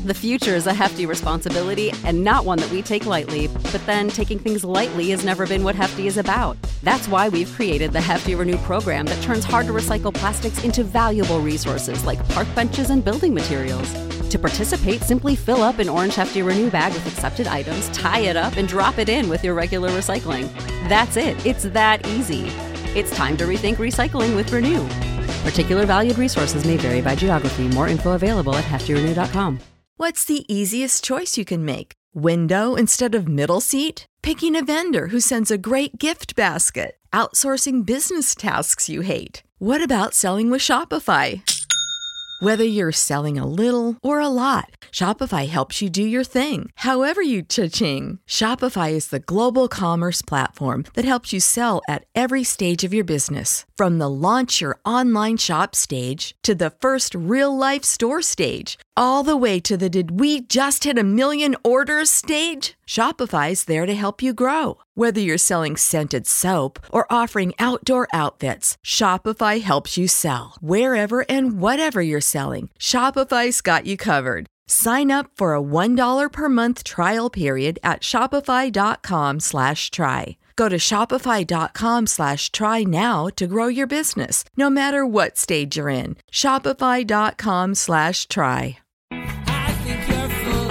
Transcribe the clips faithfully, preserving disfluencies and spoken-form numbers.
The future is a hefty responsibility and not one that we take lightly, but then taking things lightly has never been what Hefty is about. That's why we've created the Hefty Renew program that turns hard-to-recycle plastics into valuable resources like park benches and building materials. To participate, simply fill up an orange Hefty Renew bag with accepted items, tie it up, and drop it in with your regular recycling. That's it. It's that easy. It's time to rethink recycling with Renew. Particular valued resources may vary by geography. More info available at hefty renew dot com. What's the easiest choice you can make? Window instead of middle seat? Picking a vendor who sends a great gift basket? Outsourcing business tasks you hate? What about selling with Shopify? Whether you're selling a little or a lot, Shopify helps you do your thing, however you cha-ching. Shopify is the global commerce platform that helps you sell at every stage of your business. From the launch your online shop stage to the first real-life store stage, all the way to the did we just hit a million orders stage. Shopify's there to help you grow. Whether you're selling scented soap or offering outdoor outfits, Shopify helps you sell. Wherever and whatever you're selling, Shopify's got you covered. Sign up for a one dollar per month trial period at shopify.com slash try. Go to shopify.com slash try now to grow your business, no matter what stage you're in. Shopify.com slash try. I think you're full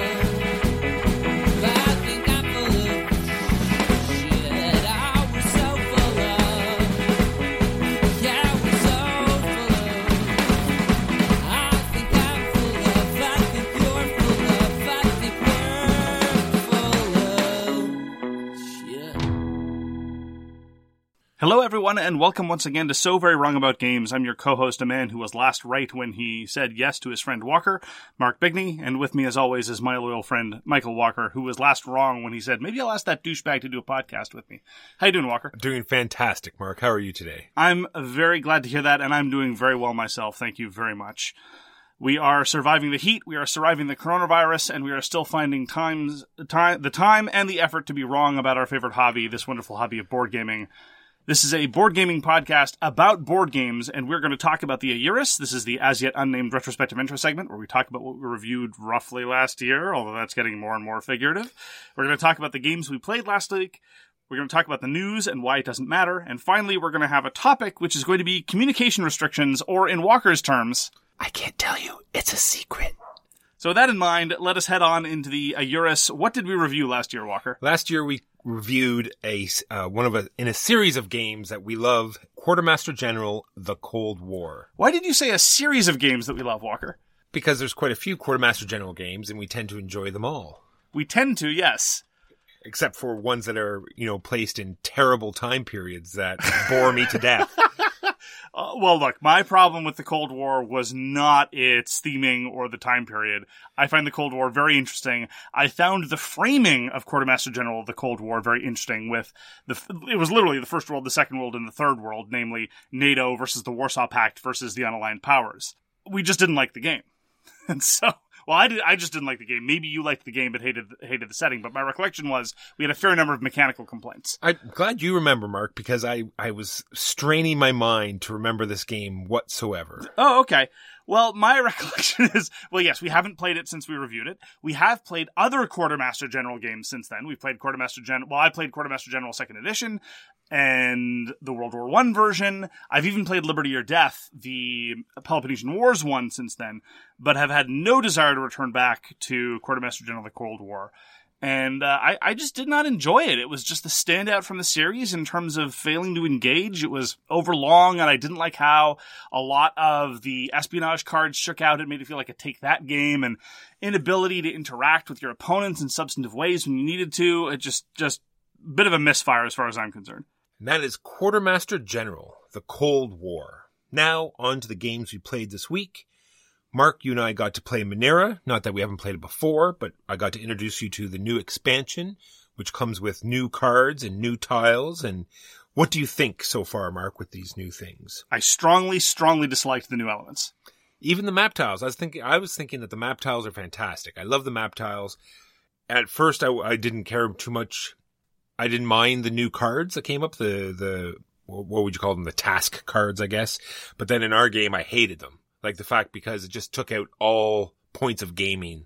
of, I think I'm full of shit. I was so full of, yeah, I was so full of. I think I'm full of, I think you're full of, I think we're full of shit. Hello, everyone, and welcome once again to So Very Wrong About Games. I'm your co-host, a man who was last right when he said yes to his friend Walker, Mark Bigney, and with me, as always, is my loyal friend Michael Walker, who was last wrong when he said, maybe I'll ask that douchebag to do a podcast with me. How you doing, Walker? Doing fantastic, Mark. How are you today? I'm very glad to hear that, and I'm doing very well myself. Thank you very much. We are surviving the heat, we are surviving the coronavirus, and we are still finding times, time, the time and the effort to be wrong about our favorite hobby, this wonderful hobby of board gaming. This is a board gaming podcast about board games, and we're going to talk about the Eurus. This is the as yet unnamed retrospective intro segment, where we talk about what we reviewed roughly last year, although that's getting more and more figurative. We're going to talk about the games we played last week. We're going to talk about the news and why it doesn't matter. And finally, we're going to have a topic, which is going to be communication restrictions, or in Walker's terms, I can't tell you. It's a secret. So with that in mind, let us head on into the Eurus. What did we review last year, Walker? Last year we reviewed a uh, one of a in a series of games that we love, Quartermaster General: The Cold War. Why did you say a series of games that we love, Walker? Because there's quite a few Quartermaster General games, and we tend to enjoy them all. We tend to, yes. Except for ones that are, you know, placed in terrible time periods that bore me to death. Uh, well, look, my problem with the Cold War was not its theming or the time period. I find the Cold War very interesting. I found the framing of Quartermaster General of the Cold War very interesting with the, it was literally the First World, the Second World, and the Third World, namely NATO versus the Warsaw Pact versus the unaligned powers. We just didn't like the game. And so, well, I did, I just didn't like the game. Maybe you liked the game but hated hated the setting, but my recollection was we had a fair number of mechanical complaints. I'm glad you remember, Mark, because I, I was straining my mind to remember this game whatsoever. Oh, okay. Well, my recollection is, well, yes, we haven't played it since we reviewed it. We have played other Quartermaster General games since then. We've played Quartermaster General, well, I played Quartermaster General second Edition and the World War One version. I've even played Liberty or Death, the Peloponnesian Wars one since then, but have had no desire to return back to Quartermaster General: The Cold War. And uh, I, I just did not enjoy it. It was just the standout from the series in terms of failing to engage. It was overlong, and I didn't like how a lot of the espionage cards shook out. It made it feel like a take-that game, and inability to interact with your opponents in substantive ways when you needed to. It just, just a bit of a misfire as far as I'm concerned. And that is Quartermaster General: The Cold War. Now, on to the games we played this week. Mark, you and I got to play Monera. Not that we haven't played it before, but I got to introduce you to the new expansion, which comes with new cards and new tiles. And what do you think so far, Mark, with these new things? I strongly, strongly disliked the new elements. Even the map tiles. I was thinking, I was thinking that the map tiles are fantastic. I love the map tiles. At first, I, I didn't care too much. I didn't mind the new cards that came up, the, the, what would you call them? The task cards, I guess. But then in our game, I hated them. Like the fact because it just took out all points of gaming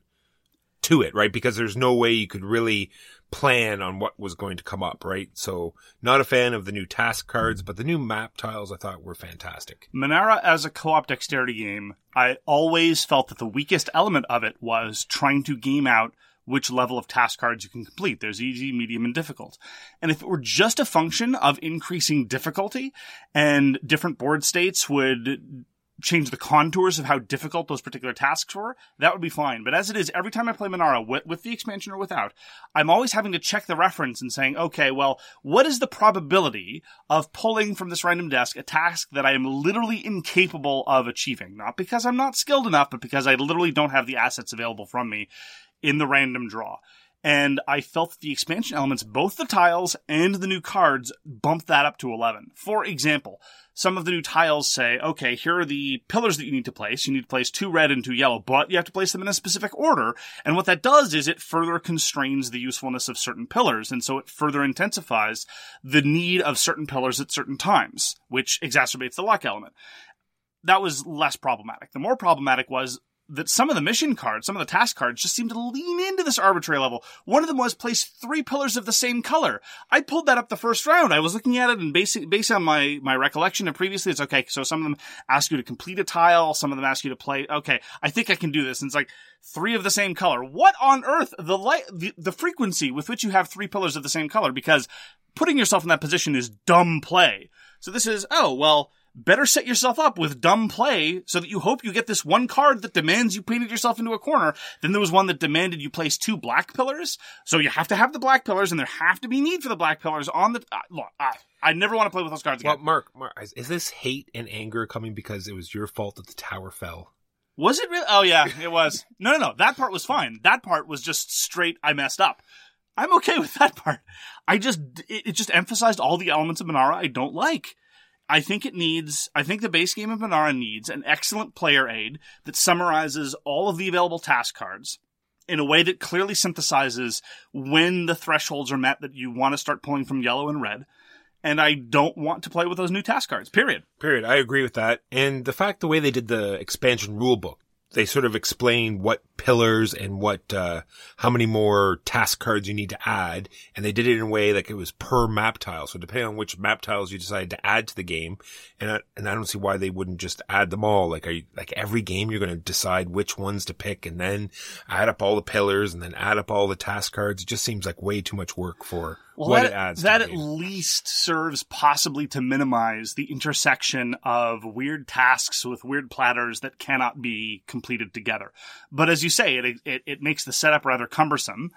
to it, right? Because there's no way you could really plan on what was going to come up, right? So not a fan of the new task cards, but the new map tiles I thought were fantastic. Minara as a co-op dexterity game, I always felt that the weakest element of it was trying to game out which level of task cards you can complete. There's easy, medium, and difficult. And if it were just a function of increasing difficulty and different board states would change the contours of how difficult those particular tasks were, that would be fine. But as it is, every time I play Minara, with, with the expansion or without, I'm always having to check the reference and saying, okay, well, what is the probability of pulling from this random desk a task that I am literally incapable of achieving? Not because I'm not skilled enough, but because I literally don't have the assets available from me in the random draw. And I felt that the expansion elements, both the tiles and the new cards, bumped that up to eleven. For example, some of the new tiles say, okay, here are the pillars that you need to place. You need to place two red and two yellow, but you have to place them in a specific order. And what that does is it further constrains the usefulness of certain pillars. And so it further intensifies the need of certain pillars at certain times, which exacerbates the luck element. That was less problematic. The more problematic was that some of the mission cards, some of the task cards just seemed to lean into this arbitrary level. One of them was place three pillars of the same color. I pulled that up the first round. I was looking at it and based, based on my, my recollection of previously, it's okay. So some of them ask you to complete a tile. Some of them ask you to play. Okay, I think I can do this. And it's like three of the same color. What on earth? The light, the, the frequency with which you have three pillars of the same color, because putting yourself in that position is dumb play. So this is, oh, well, better set yourself up with dumb play so that you hope you get this one card that demands you painted yourself into a corner. Then there was one that demanded you place two black pillars. So you have to have the black pillars, and there have to be need for the black pillars on the... Uh, look, uh, I never want to play with those cards again. Well, Mark, Mark, is this hate and anger coming because it was your fault that the tower fell? Was it really? Oh, yeah, it was. No, no, no. That part was fine. That part was just straight, I messed up. I'm okay with that part. I just... It, it just emphasized all the elements of Minara I don't like. I think it needs, I think the base game of Minara needs an excellent player aid that summarizes all of the available task cards in a way that clearly synthesizes when the thresholds are met that you want to start pulling from yellow and red. And I don't want to play with those new task cards, period. Period. I agree with that. And the fact, the way they did the expansion rulebook, they sort of explain what pillars and what, uh, how many more task cards you need to add. And they did it in a way like it was per map tile. So depending on which map tiles you decide to add to the game. And I, and I don't see why they wouldn't just add them all. Like, are you, like every game you're going to decide which ones to pick and then add up all the pillars and then add up all the task cards. It just seems like way too much work for well, what that, it adds. That to at the game. least serves possibly to minimize the intersection of weird tasks with weird platters that cannot be completed together. But as you say, it, it, it makes the setup rather cumbersome.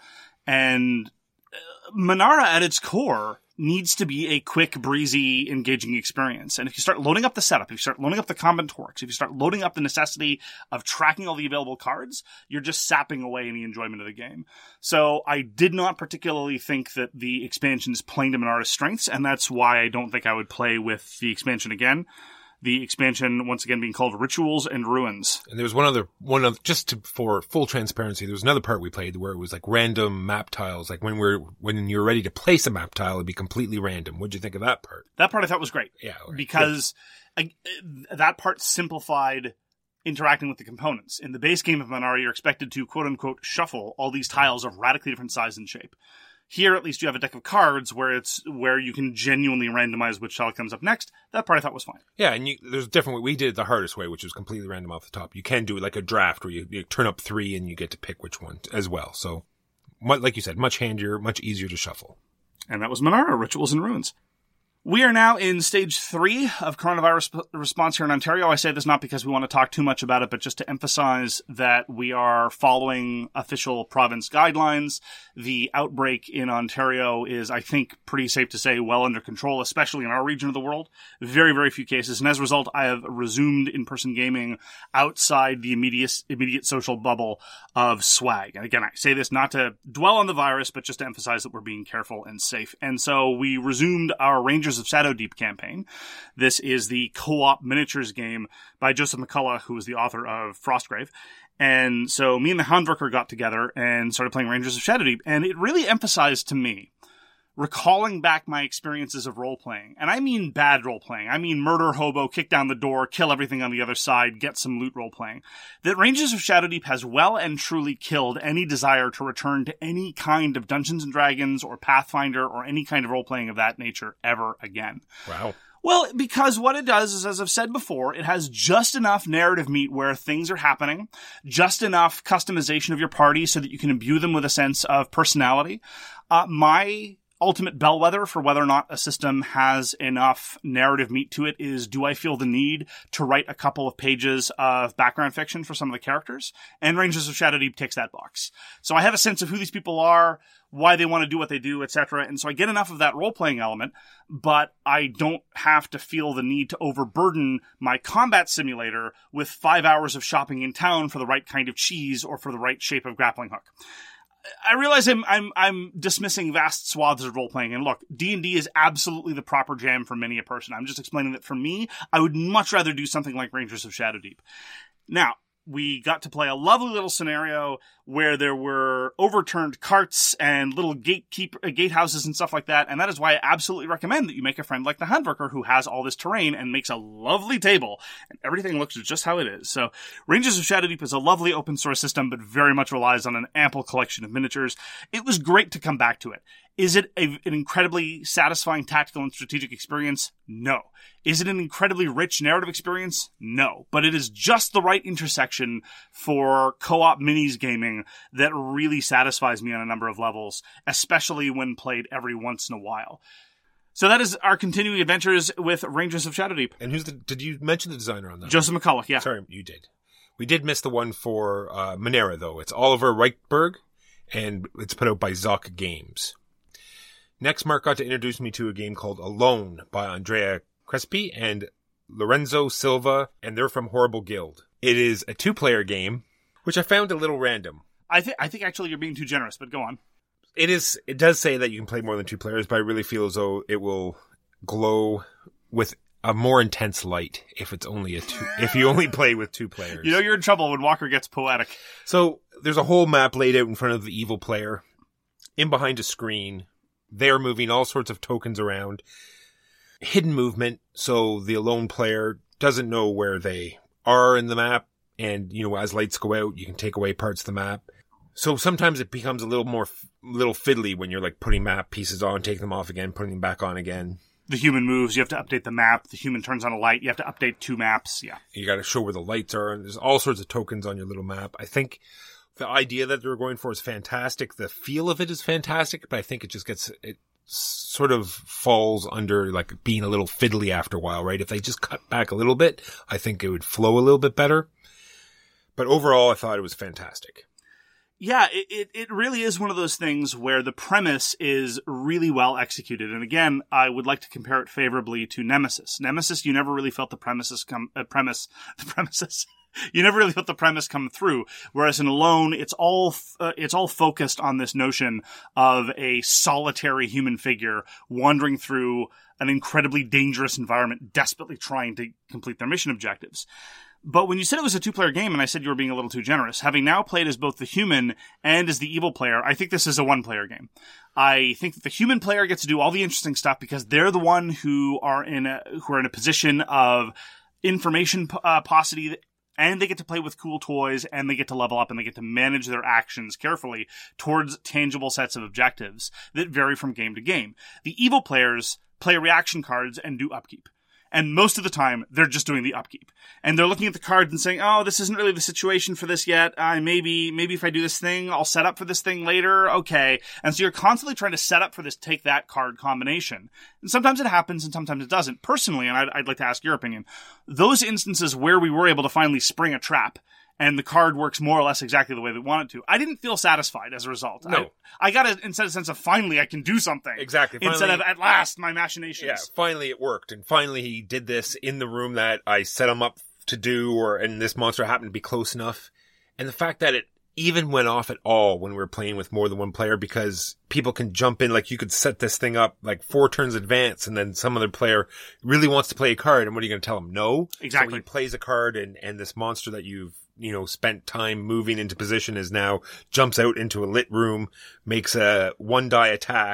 And Minara at its core needs to be a quick, breezy, engaging experience. And if you start loading up the setup, if you start loading up the combinatorics, if you start loading up the necessity of tracking all the available cards, you're just sapping away any enjoyment of the game. So I did not particularly think that the expansion is playing to Minara's strengths, and that's why I don't think I would play with the expansion again. The expansion, once again, being called Rituals and Ruins. And there was one other, one of, just to, for full transparency, there was another part we played where it was like random map tiles. Like when we're, when you're ready to place a map tile, it'd be completely random. What'd you think of that part? That part I thought was great. Yeah. Right. Because I, that part simplified interacting with the components. In the base game of Minara, you're expected to, quote unquote, shuffle all these tiles of radically different size and shape. Here, at least, you have a deck of cards where it's where you can genuinely randomize which tile comes up next. That part I thought was fine. Yeah, and you, there's a different way. We did it the hardest way, which was completely random off the top. You can do it like a draft where you, you turn up three and you get to pick which one as well. So, like you said, much handier, much easier to shuffle. And that was Minara, Rituals and Ruins. We are now in stage three of coronavirus p- response here in Ontario. I say this not because we want to talk too much about it, but just to emphasize that we are following official province guidelines. The outbreak in Ontario is, I think, pretty safe to say well under control, especially in our region of the world. Very, very few cases. And as a result, I have resumed in-person gaming outside the immediate, immediate social bubble of swag. And again, I say this not to dwell on the virus, but just to emphasize that we're being careful and safe. And so we resumed our Rangers of Shadow Deep campaign. This is the co-op miniatures game by Joseph McCullough, who is the author of Frostgrave. And so me and the Houndworker got together and started playing Rangers of Shadow Deep, and it really emphasized to me recalling back my experiences of role-playing. And I mean bad role-playing. I mean murder, hobo, kick down the door, kill everything on the other side, get some loot role-playing. That Rangers of Shadowdeep has well and truly killed any desire to return to any kind of Dungeons and Dragons or Pathfinder or any kind of role-playing of that nature ever again. Wow. Well, because what it does is, as I've said before, it has just enough narrative meat where things are happening, just enough customization of your party so that you can imbue them with a sense of personality. Uh, my ultimate bellwether for whether or not a system has enough narrative meat to it is, do I feel the need to write a couple of pages of background fiction for some of the characters? And Rangers of Shadowdeep ticks that box. So I have a sense of who these people are, why they want to do what they do, et cetera. And so I get enough of that role-playing element, but I don't have to feel the need to overburden my combat simulator with five hours of shopping in town for the right kind of cheese or for the right shape of grappling hook. I realize I'm, I'm, I'm dismissing vast swaths of role-playing, and look, D and D is absolutely the proper jam for many a person. I'm just explaining that for me, I would much rather do something like Rangers of Shadowdeep. Now, we got to play a lovely little scenario where there were overturned carts and little gatekeep uh, gatehouses and stuff like that. And that is why I absolutely recommend that you make a friend like the Handwerker who has all this terrain and makes a lovely table and everything looks just how it is. So Rangers of Shadowdeep is a lovely open source system, but very much relies on an ample collection of miniatures. It was great to come back to it. Is it a, an incredibly satisfying tactical and strategic experience? No. Is it an incredibly rich narrative experience? No. But it is just the right intersection for co-op minis gaming that really satisfies me on a number of levels, especially when played every once in a while. So that is our continuing adventures with Rangers of Shadowdeep. And who's the, did you mention the designer on that? Joseph McCulloch, yeah. Sorry, you did. We did miss the one for uh, Monera, though. It's Oliver Reichberg, and it's put out by Zoc Games. Next, Mark got to introduce me to a game called Alone by Andrea Crespi and Lorenzo Silva, and they're from Horrible Guild. It is a two-player game, which I found a little random. I think I think actually you're being too generous, but go on. It is. It does say that you can play more than two players, but I really feel as though it will glow with a more intense light if it's only a two. If you only play with two players, You know you're in trouble when Walker gets poetic. So there's a whole map laid out in front of the evil player, in behind a screen. They're moving all sorts of tokens around. Hidden movement, so the alone player doesn't know where they are in the map. And, you know, as lights go out, you can take away parts of the map. So sometimes it becomes a little more, little fiddly when you're like putting map pieces on, taking them off again, putting them back on again. The human moves, you have to update the map. The human turns on a light, you have to update two maps, yeah. You got to show where the lights are, and there's all sorts of tokens on your little map. I think the idea that they're going for is fantastic. The feel of it is fantastic, but I think it just gets, it sort of falls under like being a little fiddly after a while, right? If they just cut back a little bit, I think it would flow a little bit better. But overall, I thought it was fantastic. Yeah, it, it, it really is one of those things where the premise is really well executed. And again, I would like to compare it favorably to Nemesis. Nemesis, you never really felt the premises come, uh, premise, the premises. You never really felt the premise come through. Whereas in Alone, it's all, uh, it's all focused on this notion of a solitary human figure wandering through an incredibly dangerous environment, desperately trying to complete their mission objectives. But when you said it was a two-player game, and I said you were being a little too generous, having now played as both the human and as the evil player, I think this is a one-player game. I think that the human player gets to do all the interesting stuff because they're the one who are in a, who are in a position of information uh, paucity, and they get to play with cool toys, and they get to level up, and they get to manage their actions carefully towards tangible sets of objectives that vary from game to game. The evil players play reaction cards and do upkeep. And most of the time, they're just doing the upkeep. And they're looking at the cards and saying, oh, this isn't really the situation for this yet. Uh, maybe, maybe if I do this thing, I'll set up for this thing later. Okay. And so you're constantly trying to set up for this take that card combination. And sometimes it happens and sometimes it doesn't. Personally, and I'd, I'd like to ask your opinion, those instances where we were able to finally spring a trap and the card works more or less exactly the way we want it to, I didn't feel satisfied as a result. No. I, I got a, instead a sense of finally I can do something. Exactly. Finally, instead of at last my machinations. Yeah, finally it worked. And finally he did this in the room that I set him up to do, or and this monster happened to be close enough. And the fact that it even went off at all when we were playing with more than one player, because people can jump in, like you could set this thing up like four turns advance, and then some other player really wants to play a card, and what are you going to tell him? No? Exactly. So he plays a card, and, and this monster that you've you know, spent time moving into position is now jumps out into a lit room, makes a one die attack,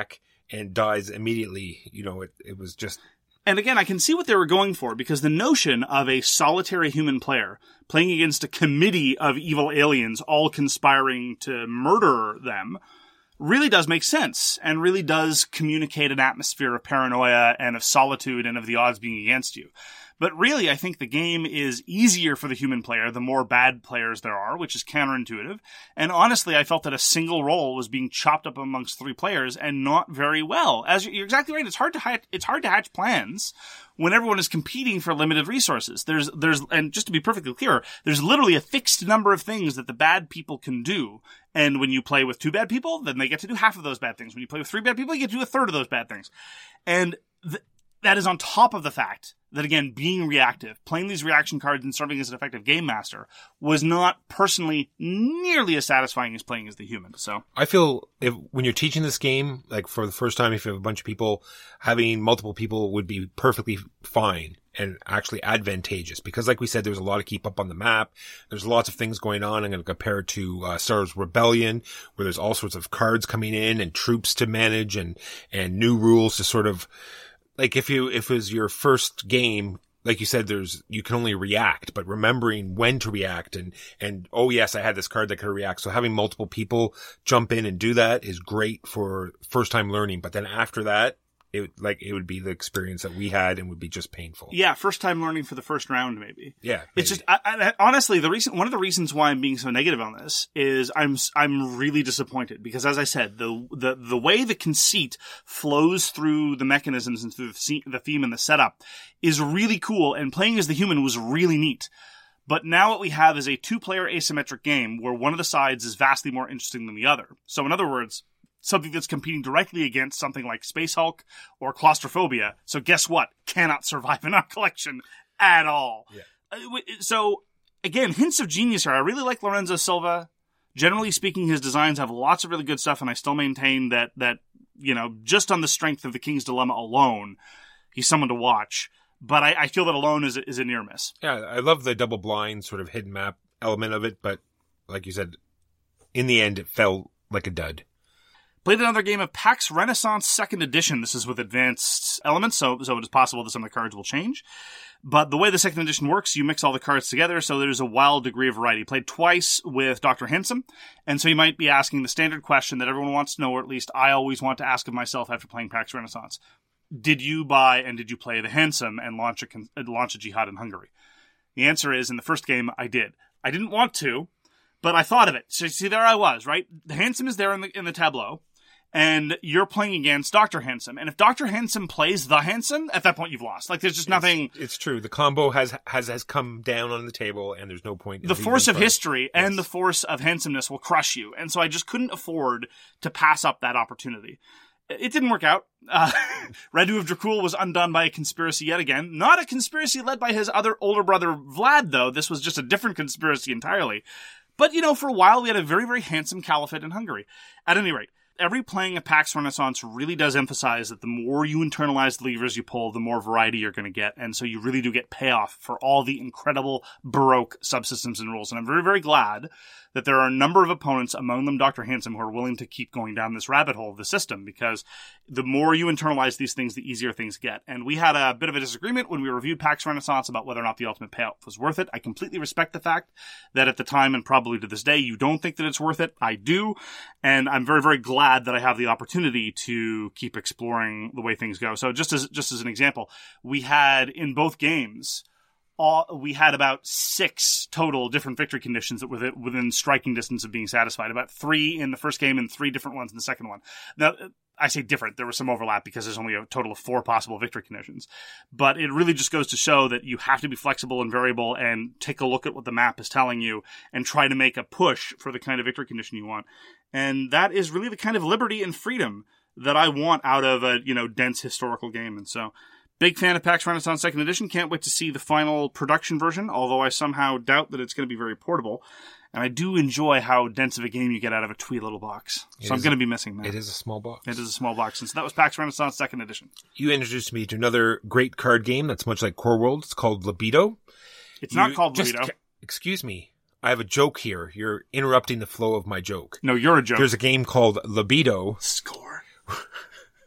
and dies immediately. You know, it, it was just... And again, I can see what they were going for, because the notion of a solitary human player playing against a committee of evil aliens all conspiring to murder them really does make sense, and really does communicate an atmosphere of paranoia and of solitude and of the odds being against you. But really, I think the game is easier for the human player the more bad players there are, which is counterintuitive. And honestly, I felt that a single role was being chopped up amongst three players, and not very well. As you're exactly right, it's hard to hatch, it's hard to hatch plans when everyone is competing for limited resources. There's, there's, and just to be perfectly clear, there's literally a fixed number of things that the bad people can do. And when you play with two bad people, then they get to do half of those bad things. When you play with three bad people, you get to do a third of those bad things. And th- that is on top of the fact that, again, being reactive, playing these reaction cards and serving as an effective game master was not personally nearly as satisfying as playing as the human. So I feel if when you're teaching this game, like for the first time, if you have a bunch of people, having multiple people would be perfectly fine and actually advantageous, because like we said, there's a lot to keep up on the map. There's lots of things going on. I'm going to compare it to uh, Star Wars Rebellion, where there's all sorts of cards coming in and troops to manage and, and new rules to sort of, like if you, if it was your first game, like you said, there's, you can only react, but remembering when to react and, and, oh yes, I had this card that could react. So having multiple people jump in and do that is great for first time learning. But then after that, it like, it would be the experience that we had and would be just painful. yeah, first time learning for the first round, maybe. Yeah. It's maybe. just, I, I, honestly, the reason, one of the reasons why I'm being so negative on this is I'm, I'm really disappointed, because as I said, the, the, the way the conceit flows through the mechanisms and through the, the theme and the setup is really cool, and playing as the human was really neat. But now what we have is a two-player asymmetric game where one of the sides is vastly more interesting than the other. So in other words, something that's competing directly against something like Space Hulk or Claustrophobia. So guess what? Cannot survive in our collection at all. Yeah. Uh, So, again, hints of genius here. I really like Lorenzo Silva. Generally speaking, his designs have lots of really good stuff, and I still maintain that, that you know, just on the strength of the King's Dilemma alone, he's someone to watch. But I, I feel that alone is a, is a near miss. Yeah, I love the double blind sort of hidden map element of it, but like you said, in the end, it felt like a dud. Played another game of PAX Renaissance second Edition. This is with advanced elements, so so it is possible that some of the cards will change. But the way the second edition works, you mix all the cards together, so there's a wild degree of variety. Played twice with Doctor Handsome, and so you might be asking the standard question that everyone wants to know, or at least I always want to ask of myself after playing PAX Renaissance. Did you buy and did you play the Handsome and launch a, con- launch a jihad in Hungary? The answer is, in the first game, I did. I didn't want to, but I thought of it. So see, there I was, right? The Handsome is there in the in the tableau. And you're playing against Doctor Handsome. And if Doctor Handsome plays the Handsome, at that point you've lost. Like, there's just nothing... It's, it's true. The combo has, has has come down on the table, and there's no point in The force of fight. history Yes. and the force of handsomeness will crush you. And so I just couldn't afford to pass up that opportunity. It didn't work out. Uh, Radu of Dracul was undone by a conspiracy yet again. Not a conspiracy led by his other older brother Vlad, though. This was just a different conspiracy entirely. But, you know, for a while we had a very, very handsome caliphate in Hungary. At any rate, every playing of PAX Renaissance really does emphasize that the more you internalize the levers you pull, the more variety you're going to get. And so you really do get payoff for all the incredible Baroque subsystems and rules. And I'm very, very glad that there are a number of opponents, among them Doctor Handsome, who are willing to keep going down this rabbit hole of the system, because the more you internalize these things, the easier things get. And we had a bit of a disagreement when we reviewed PAX Renaissance about whether or not the ultimate payout was worth it. I completely respect the fact that at the time, and probably to this day, you don't think that it's worth it. I do. And I'm very, very glad that I have the opportunity to keep exploring the way things go. So just as, just as an example, we had in both games, All, we had about six total different victory conditions that were within striking distance of being satisfied. About three in the first game and three different ones in the second one. Now, I say different. There was some overlap because there's only a total of four possible victory conditions. But it really just goes to show that you have to be flexible and variable and take a look at what the map is telling you and try to make a push for the kind of victory condition you want. And that is really the kind of liberty and freedom that I want out of a, you know, dense historical game. And so... big fan of PAX Renaissance second Edition. Can't wait to see the final production version, although I somehow doubt that it's going to be very portable. And I do enjoy how dense of a game you get out of a twee little box. So I'm going to be missing that. It is a small box. It is a small box. And so that was PAX Renaissance second Edition. You introduced me to another great card game that's much like Core World. It's called Libido. It's You not called just Libido. ca- Excuse me. I have a joke here. You're interrupting the flow of my joke. No, you're a joke. There's a game called Libido. Score.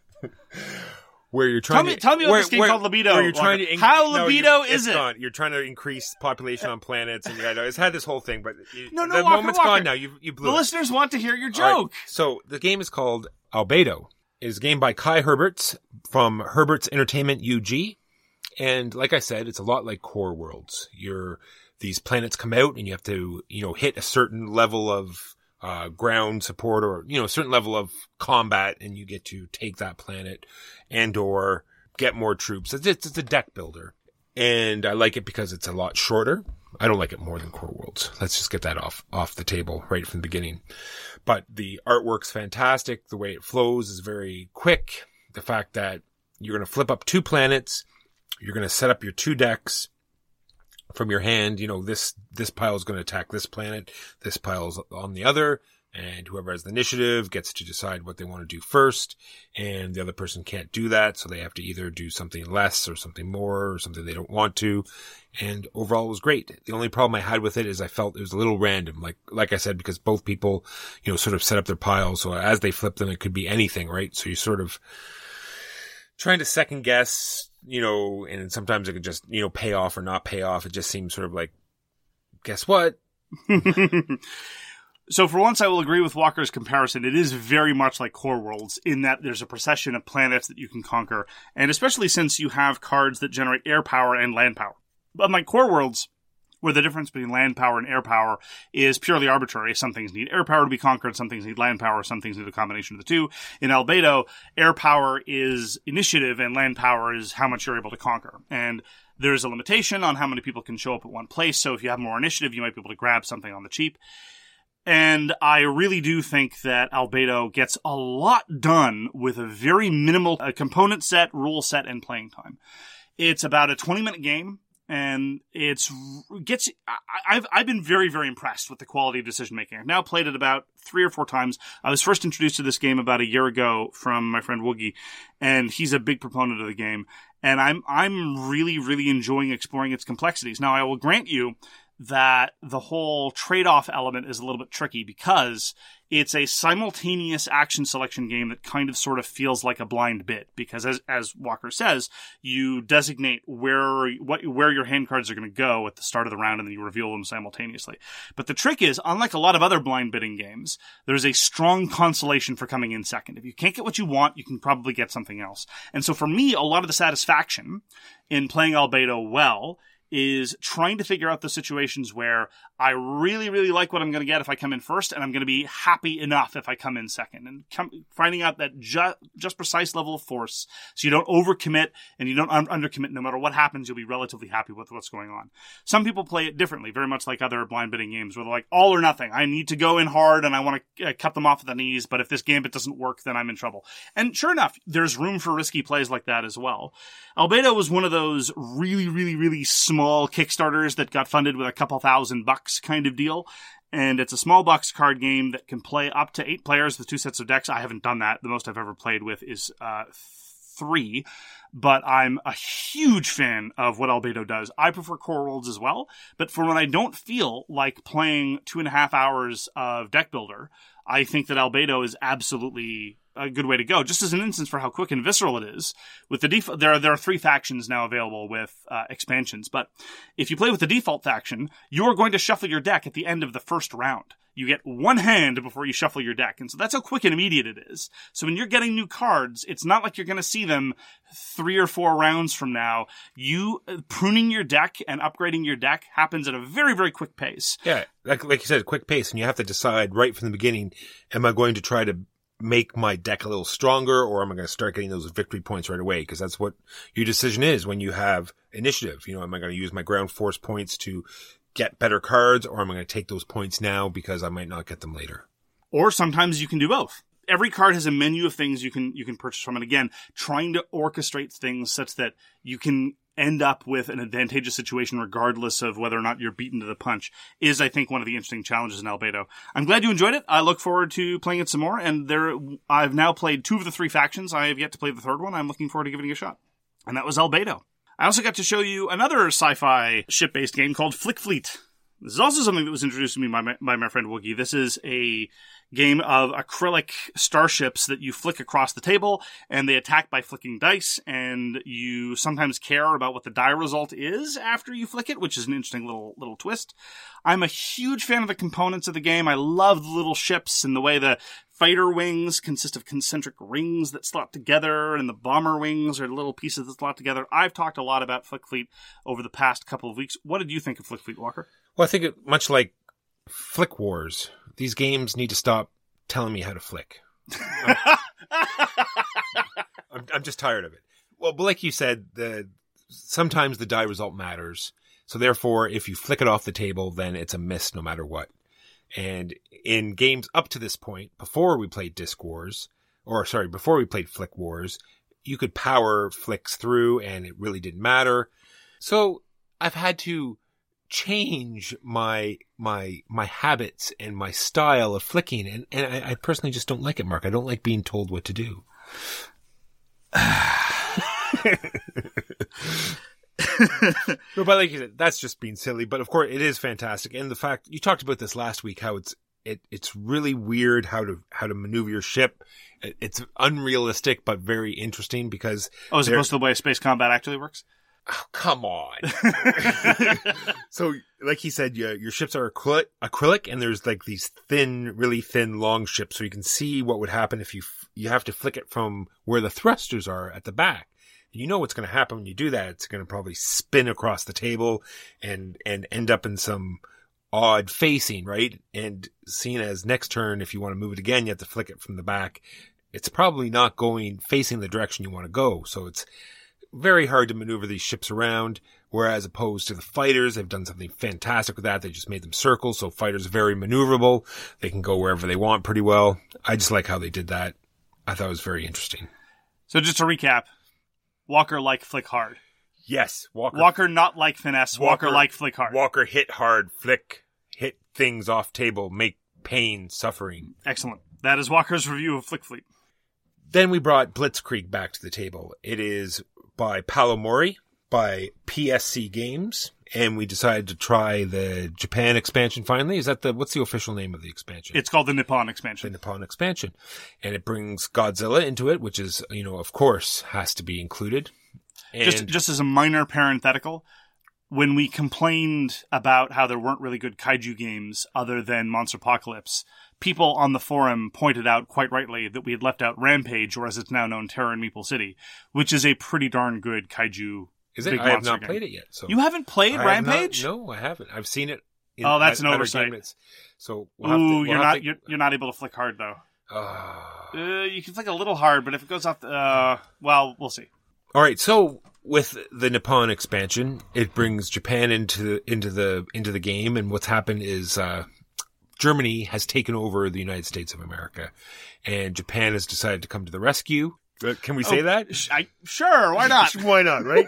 Where you're trying Tell me, to tell me about where, this game where, called Libido. Where you're Walker. trying to inc- How no, libido you- is it's it? Gone. You're trying to increase population on planets, and yeah, no, it's had this whole thing, but you, No, no, the Walker, moment's Walker. gone now. You you blew The it. listeners want to hear your All right, joke. so the game is called Albedo. It is a game by Kai Herberts from Herberts Entertainment U G. And like I said, it's a lot like Core Worlds. You're, these planets come out and you have to, you know, hit a certain level of uh, ground support or, you know, a certain level of combat, and you get to take that planet and or get more troops. It's, it's, it's a deck builder. And I like it because it's a lot shorter. I don't like it more than Core Worlds. Let's just get that off, off the table right from the beginning. But the artwork's fantastic. The way it flows is very quick. The fact that you're going to flip up two planets. You're going to set up your two decks from your hand. You know, this, this pile is going to attack this planet. This pile's on the other. And whoever has the initiative gets to decide what they want to do first. And the other person can't do that. So they have to either do something less or something more or something they don't want to. And overall it was great. The only problem I had with it is I felt it was a little random. Like, like I said, because both people, you know, sort of set up their piles. So as they flip them, it could be anything, right? So you're sort of trying to second guess, you know, and sometimes it could just, you know, pay off or not pay off. It just seems sort of like, guess what? So for once, I will agree with Walker's comparison. It is very much like Core Worlds in that there's a procession of planets that you can conquer, and especially since you have cards that generate air power and land power. Unlike Core Worlds, where the difference between land power and air power is purely arbitrary. Some things need air power to be conquered, some things need land power, some things need a combination of the two. In Albedo, air power is initiative and land power is how much you're able to conquer. And there's a limitation on how many people can show up at one place, so if you have more initiative, you might be able to grab something on the cheap. And I really do think that Albedo gets a lot done with a very minimal uh, component set, rule set, and playing time. It's about a twenty minute game, and it's gets. I, I've I've been very very impressed with the quality of decision making. I've now played it about three or four times. I was first introduced to this game about a year ago from my friend Woogie, and he's a big proponent of the game. And I'm I'm really really enjoying exploring its complexities. Now I will grant you that the whole trade-off element is a little bit tricky because it's a simultaneous action selection game that kind of sort of feels like a blind bit. Because as as Walker says, you designate where what where your hand cards are going to go at the start of the round, and then you reveal them simultaneously. But the trick is, unlike a lot of other blind bidding games, there's a strong consolation for coming in second. If you can't get what you want, you can probably get something else. And so for me, a lot of the satisfaction in playing Albedo well is trying to figure out the situations where I really, really like what I'm going to get if I come in first, and I'm going to be happy enough if I come in second. And come, finding out that ju- just precise level of force, so you don't overcommit and you don't un- undercommit. No matter what happens, you'll be relatively happy with what's going on. Some people play it differently, very much like other blind bidding games, where they're like, all or nothing. I need to go in hard, and I want to uh, cut them off at the knees, but if this gambit doesn't work, then I'm in trouble. And sure enough, there's room for risky plays like that as well. Albedo was one of those really, really, really small Kickstarters that got funded with a couple thousand bucks kind of deal. And it's a small box card game that can play up to eight players with two sets of decks. I haven't done that. The most I've ever played with is uh, three. But I'm a huge fan of what Albedo does. I prefer Core Worlds as well. But for when I don't feel like playing two and a half hours of deck builder, I think that Albedo is absolutely a good way to go. Just as an instance for how quick and visceral it is. With the default, there are, there are three factions now available with uh, expansions. But if you play with the default faction, you are going to shuffle your deck at the end of the first round. You get one hand before you shuffle your deck. And so that's how quick and immediate it is. So when you're getting new cards, it's not like you're going to see them three or four rounds from now. You uh, pruning your deck and upgrading your deck happens at a very, very quick pace. Yeah, like like you said, quick pace, and you have to decide right from the beginning, am I going to try to make my deck a little stronger, or am I going to start getting those victory points right away? Because that's what your decision is when you have initiative. You know, am I going to use my ground force points to get better cards, or am I going to take those points now because I might not get them later? Or sometimes you can do both. Every card has a menu of things you can you can purchase from. And again, trying to orchestrate things such that you can end up with an advantageous situation regardless of whether or not you're beaten to the punch is, I think, one of the interesting challenges in Albedo. I'm glad you enjoyed it. I look forward to playing it some more. And there, I've now played two of the three factions. I have yet to play the third one. I'm looking forward to giving it a shot. And that was Albedo. I also got to show you another sci-fi ship-based game called Flick Fleet. This is also something that was introduced to me by my, by my friend Woogie. This is a game of acrylic starships that you flick across the table, and they attack by flicking dice, and you sometimes care about what the die result is after you flick it, which is an interesting little little twist. I'm a huge fan of the components of the game. I love the little ships and the way the fighter wings consist of concentric rings that slot together, and the bomber wings are little pieces that slot together. I've talked a lot about Flick Fleet over the past couple of weeks. What did you think of Flick Fleet, Walker? Well, I think it, much like Flick Wars, these games need to stop telling me how to flick. I'm, I'm, I'm just tired of it. Well, but like you said, the sometimes the die result matters. So therefore, if you flick it off the table, then it's a miss no matter what. And in games up to this point, before we played Disc Wars, or sorry, before we played Flick Wars, you could power flicks through and it really didn't matter. So I've had to change my my my habits and my style of flicking, and, and I, I personally just don't like it, Mark. I don't like being told what to do. No, but like you said, that's just being silly. But of course, it is fantastic, and the fact you talked about this last week, how it's it it's really weird how to how to maneuver your ship. It, it's unrealistic, but very interesting because oh, as opposed to the way space combat actually works. Oh, come on. So, like he said, your, your ships are acrylic, acrylic, and there's like these thin, really thin, long ships. So you can see what would happen if you you have to flick it from where the thrusters are at the back. You know what's going to happen when you do that. It's going to probably spin across the table and and end up in some odd facing, right? And seeing as next turn, if you want to move it again, you have to flick it from the back. It's probably not going facing the direction you want to go. So it's very hard to maneuver these ships around, whereas opposed to the fighters, they've done something fantastic with that. They just made them circles, so fighters are very maneuverable. They can go wherever they want pretty well. I just like how they did that. I thought it was very interesting. So just to recap, Walker like flick hard. Yes, Walker. Walker not like finesse. Walker, Walker like flick hard. Walker hit hard, flick, hit things off table, make pain, suffering. Excellent. That is Walker's review of Flick Fleet. Then we brought Blitzkrieg back to the table. It is by Paolo Mori, by P S C Games, and we decided to try the Japan expansion finally. Is that the, what's the official name of the expansion? It's called the Nippon expansion. The Nippon expansion. And it brings Godzilla into it, which is, you know, of course, has to be included. And just, just as a minor parenthetical, when we complained about how there weren't really good kaiju games other than Monster Apocalypse, people on the forum pointed out quite rightly that we had left out Rampage, or as it's now known, Terror in Meeple City, which is a pretty darn good kaiju. Is it? big I have monster not game. played it yet. So You haven't played I have Rampage? not- no, I haven't. I've seen it. In, Oh, that's at an other oversight. games. So we'll have to- Ooh, we'll you're have not to- you're, you're not able to flick hard though. Ah. Uh, you can flick a little hard, but if it goes off, the, uh, well, we'll see. All right, so with the Nippon expansion, it brings Japan into into the into the game, and what's happened is uh, Germany has taken over the United States of America, and Japan has decided to come to the rescue. Uh, Can we say Oh, that? sh- I, sure, why not? Why not? Right.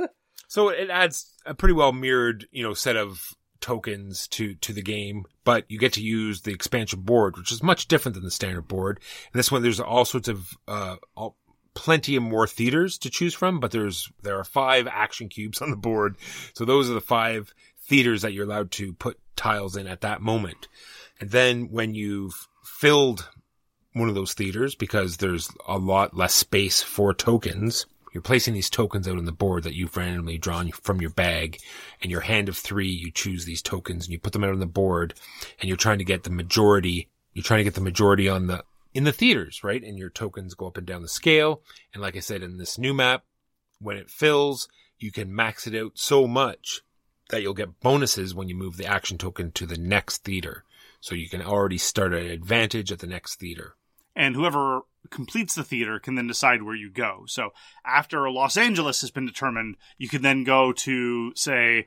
So it adds a pretty well mirrored, you know, set of tokens to to the game, but you get to use the expansion board, which is much different than the standard board. And this one, there's all sorts of uh, all, plenty of more theaters to choose from, but there's there are five action cubes on the board, so those are the five theaters that you're allowed to put tiles in at that moment. And then when you've filled one of those theaters, because there's a lot less space for tokens, you're placing these tokens out on the board that you've randomly drawn from your bag. And your hand of three, you choose these tokens and you put them out on the board, and you're trying to get the majority. You're trying to get the majority on the in the theaters, right? And your tokens go up and down the scale. And like I said, in this new map, when it fills, you can max it out so much that you'll get bonuses when you move the action token to the next theater. So you can already start at an advantage at the next theater. And whoever completes the theater can then decide where you go. So after Los Angeles has been determined, you can then go to, say,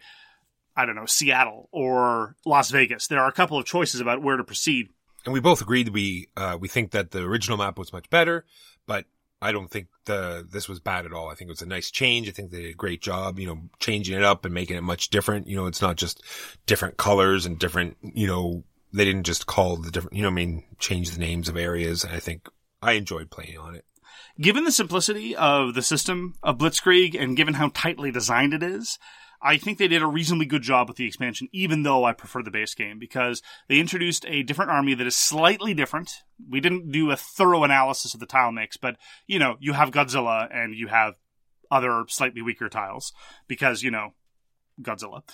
I don't know, Seattle or Las Vegas. There are a couple of choices about where to proceed. And we both agreed we uh, we think that the original map was much better, but I don't think the this was bad at all. I think it was a nice change. I think they did a great job, you know, changing it up and making it much different. You know, it's not just different colors and different, you know, they didn't just call the different, you know what I mean, change the names of areas. I think I enjoyed playing on it. Given the simplicity of the system of Blitzkrieg and given how tightly designed it is, I think they did a reasonably good job with the expansion, even though I prefer the base game, because they introduced a different army that is slightly different. We didn't do a thorough analysis of the tile mix, but, you know, you have Godzilla and you have other slightly weaker tiles because, you know, Godzilla.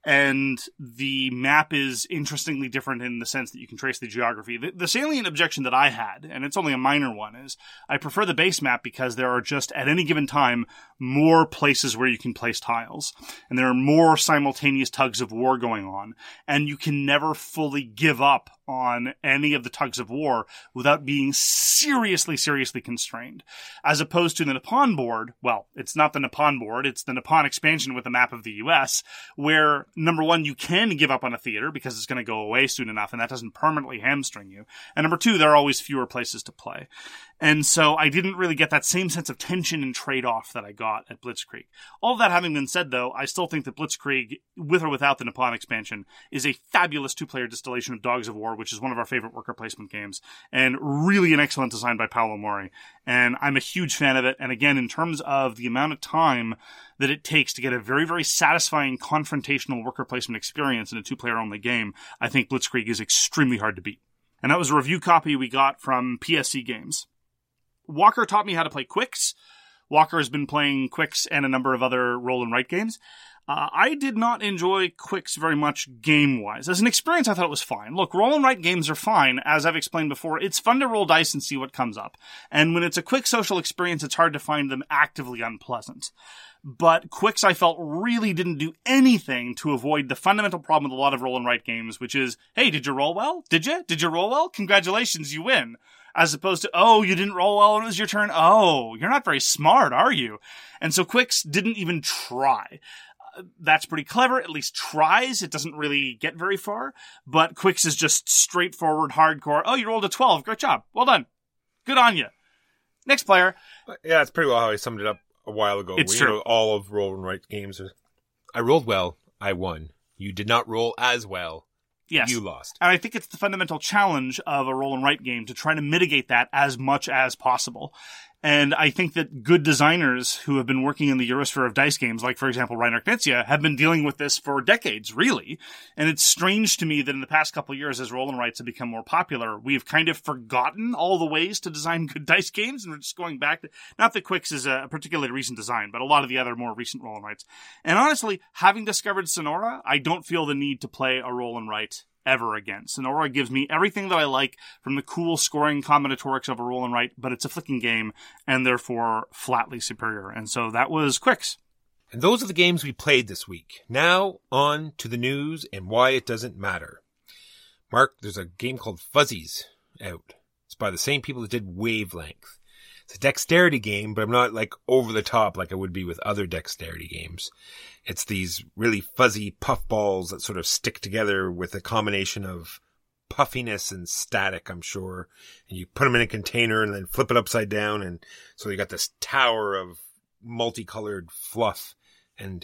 And the map is interestingly different in the sense that you can trace the geography. The, the salient objection that I had, and it's only a minor one, is I prefer the base map because there are just, at any given time, more places where you can place tiles. And there are more simultaneous tugs of war going on. And you can never fully give up on any of the tugs of war without being seriously, seriously constrained. As opposed to the Nippon board, well, it's not the Nippon board, it's the Nippon expansion with a map of the U S, where, number one, you can give up on a theater because it's going to go away soon enough, and that doesn't permanently hamstring you. And number two, there are always fewer places to play. And so I didn't really get that same sense of tension and trade-off that I got at Blitzkrieg. All of that having been said, though, I still think that Blitzkrieg, with or without the Nippon expansion, is a fabulous two-player distillation of Dogs of War, which is one of our favorite worker placement games, and really an excellent design by Paolo Mori. And I'm a huge fan of it. And again, in terms of the amount of time that it takes to get a very, very satisfying confrontational worker placement experience in a two-player only game, I think Blitzkrieg is extremely hard to beat. And that was a review copy we got from P S C Games. Walker taught me how to play Quicks. Walker has been playing Quicks and a number of other roll and write games. Uh, I did not enjoy Quicks very much game-wise. As an experience, I thought it was fine. Look, roll and write games are fine. As I've explained before, it's fun to roll dice and see what comes up. And when it's a quick social experience, it's hard to find them actively unpleasant. But Quicks, I felt, really didn't do anything to avoid the fundamental problem with a lot of roll and write games, which is, hey, did you roll well? Did you? Did you roll well? Congratulations, you win. As opposed to, oh, you didn't roll well when it was your turn. Oh, you're not very smart, are you? And so Quicks didn't even try. Uh, that's pretty clever, at least tries. It doesn't really get very far. But Quicks is just straightforward, hardcore. Oh, you rolled a twelve. Great job. Well done. Good on you. Next player. Yeah, that's pretty well how I summed it up a while ago. It's we, true. You know, all of roll and write games are, I rolled well, I won. You did not roll as well. Yes. You lost. And I think it's the fundamental challenge of a roll and write game to try to mitigate that as much as possible. And I think that good designers who have been working in the Eurosphere of dice games, like, for example, Reinhard Knizia, have been dealing with this for decades, really. And it's strange to me that in the past couple of years, as roll and writes have become more popular, we've kind of forgotten all the ways to design good dice games, and we're just going back to, not that Quicks is a particularly recent design, but a lot of the other more recent roll and writes. And honestly, having discovered Sonora, I don't feel the need to play a roll and write ever again. Sonora gives me everything that I like from the cool scoring combinatorics of a roll and write, but it's a flicking game and therefore flatly superior. And so that was Quicks. And those are the games we played this week. Now on to the news and why it doesn't matter. Mark, there's a game called Fuzzies out. It's by the same people that did Wavelength. It's a dexterity game, but I'm not like over the top like I would be with other dexterity games. It's these really fuzzy puff balls that sort of stick together with a combination of puffiness and static, I'm sure. And you put them in a container and then flip it upside down. And so you got this tower of multicolored fluff. And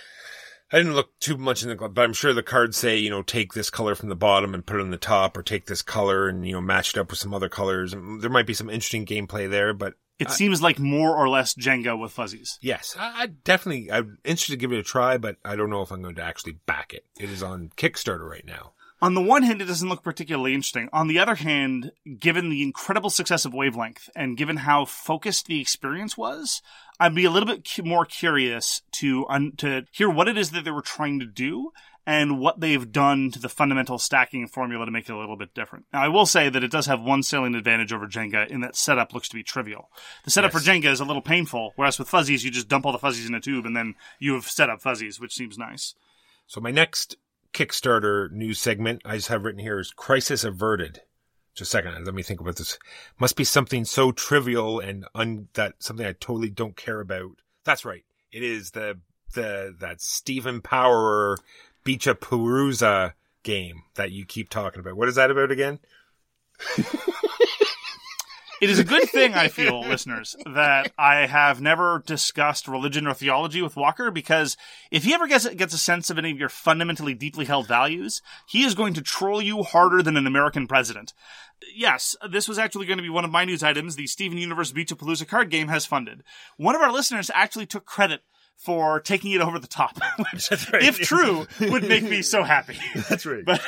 I didn't look too much in the, but I'm sure the cards say, you know, take this color from the bottom and put it on the top, or take this color and, you know, match it up with some other colors. And there might be some interesting gameplay there, but It I, seems like more or less Jenga with fuzzies. yes, I, I definitely, I'm interested to give it a try, but I don't know if I'm going to actually back it. It is on Kickstarter right now. On the one hand, it doesn't look particularly interesting. On the other hand, given the incredible success of Wavelength and given how focused the experience was, I'd be a little bit cu- more curious to un- to hear what it is that they were trying to do and what they've done to the fundamental stacking formula to make it a little bit different. Now, I will say that it does have one salient advantage over Jenga in that setup looks to be trivial. The setup Yes. for Jenga is a little painful, whereas with Fuzzies, you just dump all the fuzzies in a tube and then you have set up Fuzzies, which seems nice. So my next Kickstarter news segment I just have written here is Crisis Averted. Just a second, let me think about this. Must be something so trivial and un- that something I totally don't care about. That's right. It is the the that Stephen Power Beacha Perusa game that you keep talking about. What is that about again? It is a good thing, I feel, listeners, that I have never discussed religion or theology with Walker, because if he ever gets, gets a sense of any of your fundamentally deeply held values, he is going to troll you harder than an American president. Yes, this was actually going to be one of my news items. The Steven Universe Beachapalooza card game has funded. One of our listeners actually took credit for taking it over the top, which, That's right. if true, would make me so happy. That's right. But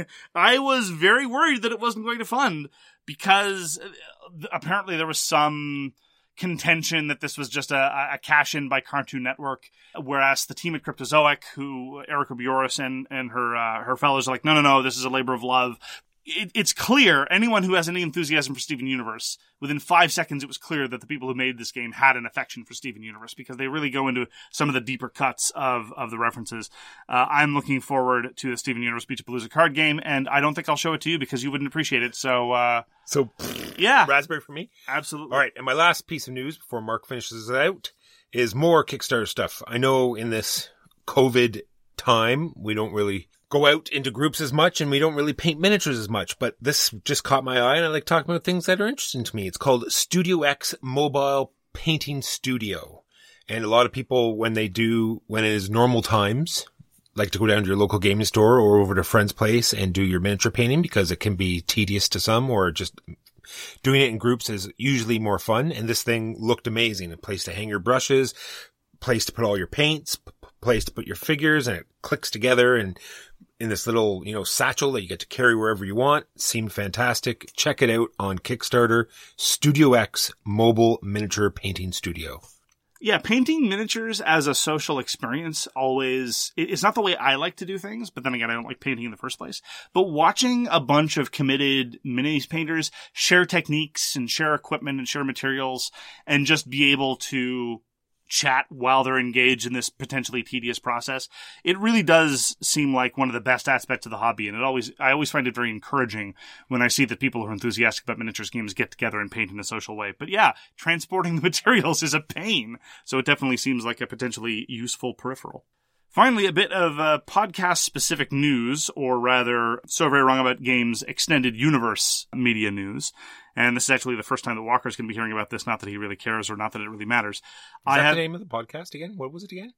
I was very worried that it wasn't going to fund because apparently there was some contention that this was just a, a cash-in by Cartoon Network, whereas the team at Cryptozoic, who Erica Bioris and, and her uh, her fellows are like, no, no, no, this is a labor of love. It, it's clear, anyone who has any enthusiasm for Steven Universe, within five seconds it was clear that the people who made this game had an affection for Steven Universe, because they really go into some of the deeper cuts of, of the references. Uh, I'm looking forward to the Steven Universe Beach-A-Palooza card game, and I don't think I'll show it to you because you wouldn't appreciate it, so... Uh, So, yeah. raspberry for me? Absolutely. All right, and my last piece of news before Mark finishes it out is more Kickstarter stuff. I know in this COVID time, we don't really go out into groups as much and we don't really paint miniatures as much, but this just caught my eye and I like talking about things that are interesting to me. It's called Studio X Mobile Painting Studio. And a lot of people, when they do, when it is normal times, like to go down to your local gaming store or over to a friend's place and do your miniature painting because it can be tedious to some, or just doing it in groups is usually more fun. And this thing looked amazing. A place to hang your brushes, place to put all your paints, p- place to put your figures, and it clicks together and in this little, you know, satchel that you get to carry wherever you want. It seemed fantastic. Check it out on Kickstarter. Studio X Mobile Miniature Painting Studio. Yeah, painting miniatures as a social experience always, it's not the way I like to do things, but then again, I don't like painting in the first place. But watching a bunch of committed minis painters share techniques and share equipment and share materials and just be able to chat while they're engaged in this potentially tedious process, it really does seem like one of the best aspects of the hobby. And it always, I always find it very encouraging when I see that people who are enthusiastic about miniatures games get together and paint in a social way. But yeah, transporting the materials is a pain. So it definitely seems like a potentially useful peripheral. Finally, a bit of uh, podcast-specific news, or rather, So Very Wrong About Games extended universe media news. And this is actually the first time that Walker's going to be hearing about this, not that he really cares or not that it really matters. Is I that have, the name of the podcast again? What was it again?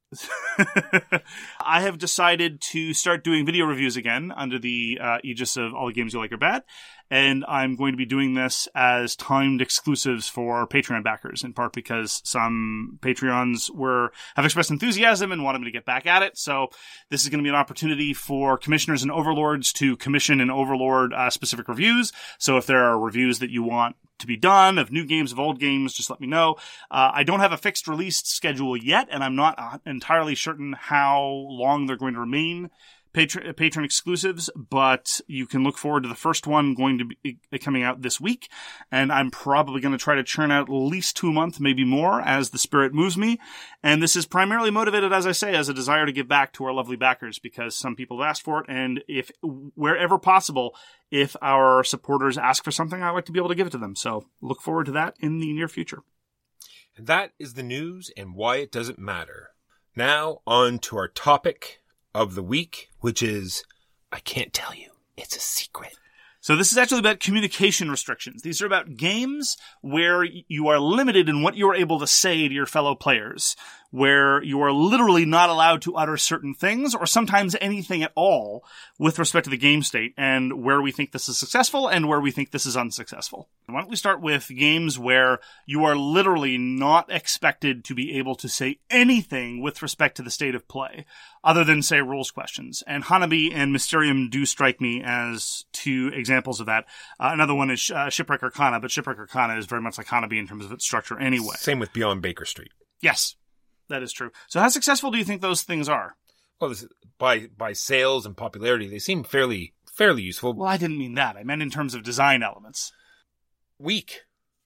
I have decided to start doing video reviews again under the uh, aegis of All the Games You Like Are Bad. And I'm going to be doing this as timed exclusives for Patreon backers, in part because some Patreons were have expressed enthusiasm and wanted me to get back at it. So this is going to be an opportunity for commissioners and overlords to commission and overlord uh, specific reviews. So if there are reviews that you want to be done of new games, of old games, just let me know. Uh, I don't have a fixed release schedule yet, and I'm not uh, entirely certain how long they're going to remain Patron, patron exclusives, but you can look forward to the first one going to be coming out this week. And I'm probably going to try to churn out at least two a month, maybe more, as the spirit moves me. And this is primarily motivated, as I say, as a desire to give back to our lovely backers, because some people have asked for it. And if, wherever possible, if our supporters ask for something, I like to be able to give it to them. So look forward to that in the near future. And that is the news and why it doesn't matter. Now on to our topic of the week, which is, I can't tell you, it's a secret. So this is actually about communication restrictions. These are about games where you are limited in what you are able to say to your fellow players, where you are literally not allowed to utter certain things, or sometimes anything at all, with respect to the game state, and where we think this is successful and where we think this is unsuccessful. Why don't we start with games where you are literally not expected to be able to say anything with respect to the state of play, other than, say, rules questions. And Hanabi and Mysterium do strike me as two examples of that. Uh, another one is uh, Shipwreck Arcana, but Shipwreck Arcana is very much like Hanabi in terms of its structure anyway. Same with Beyond Baker Street. Yes, that is true. So how successful do you think those things are? Well, this, by by sales and popularity, they seem fairly fairly useful. Well, I didn't mean that. I meant in terms of design elements. Weak.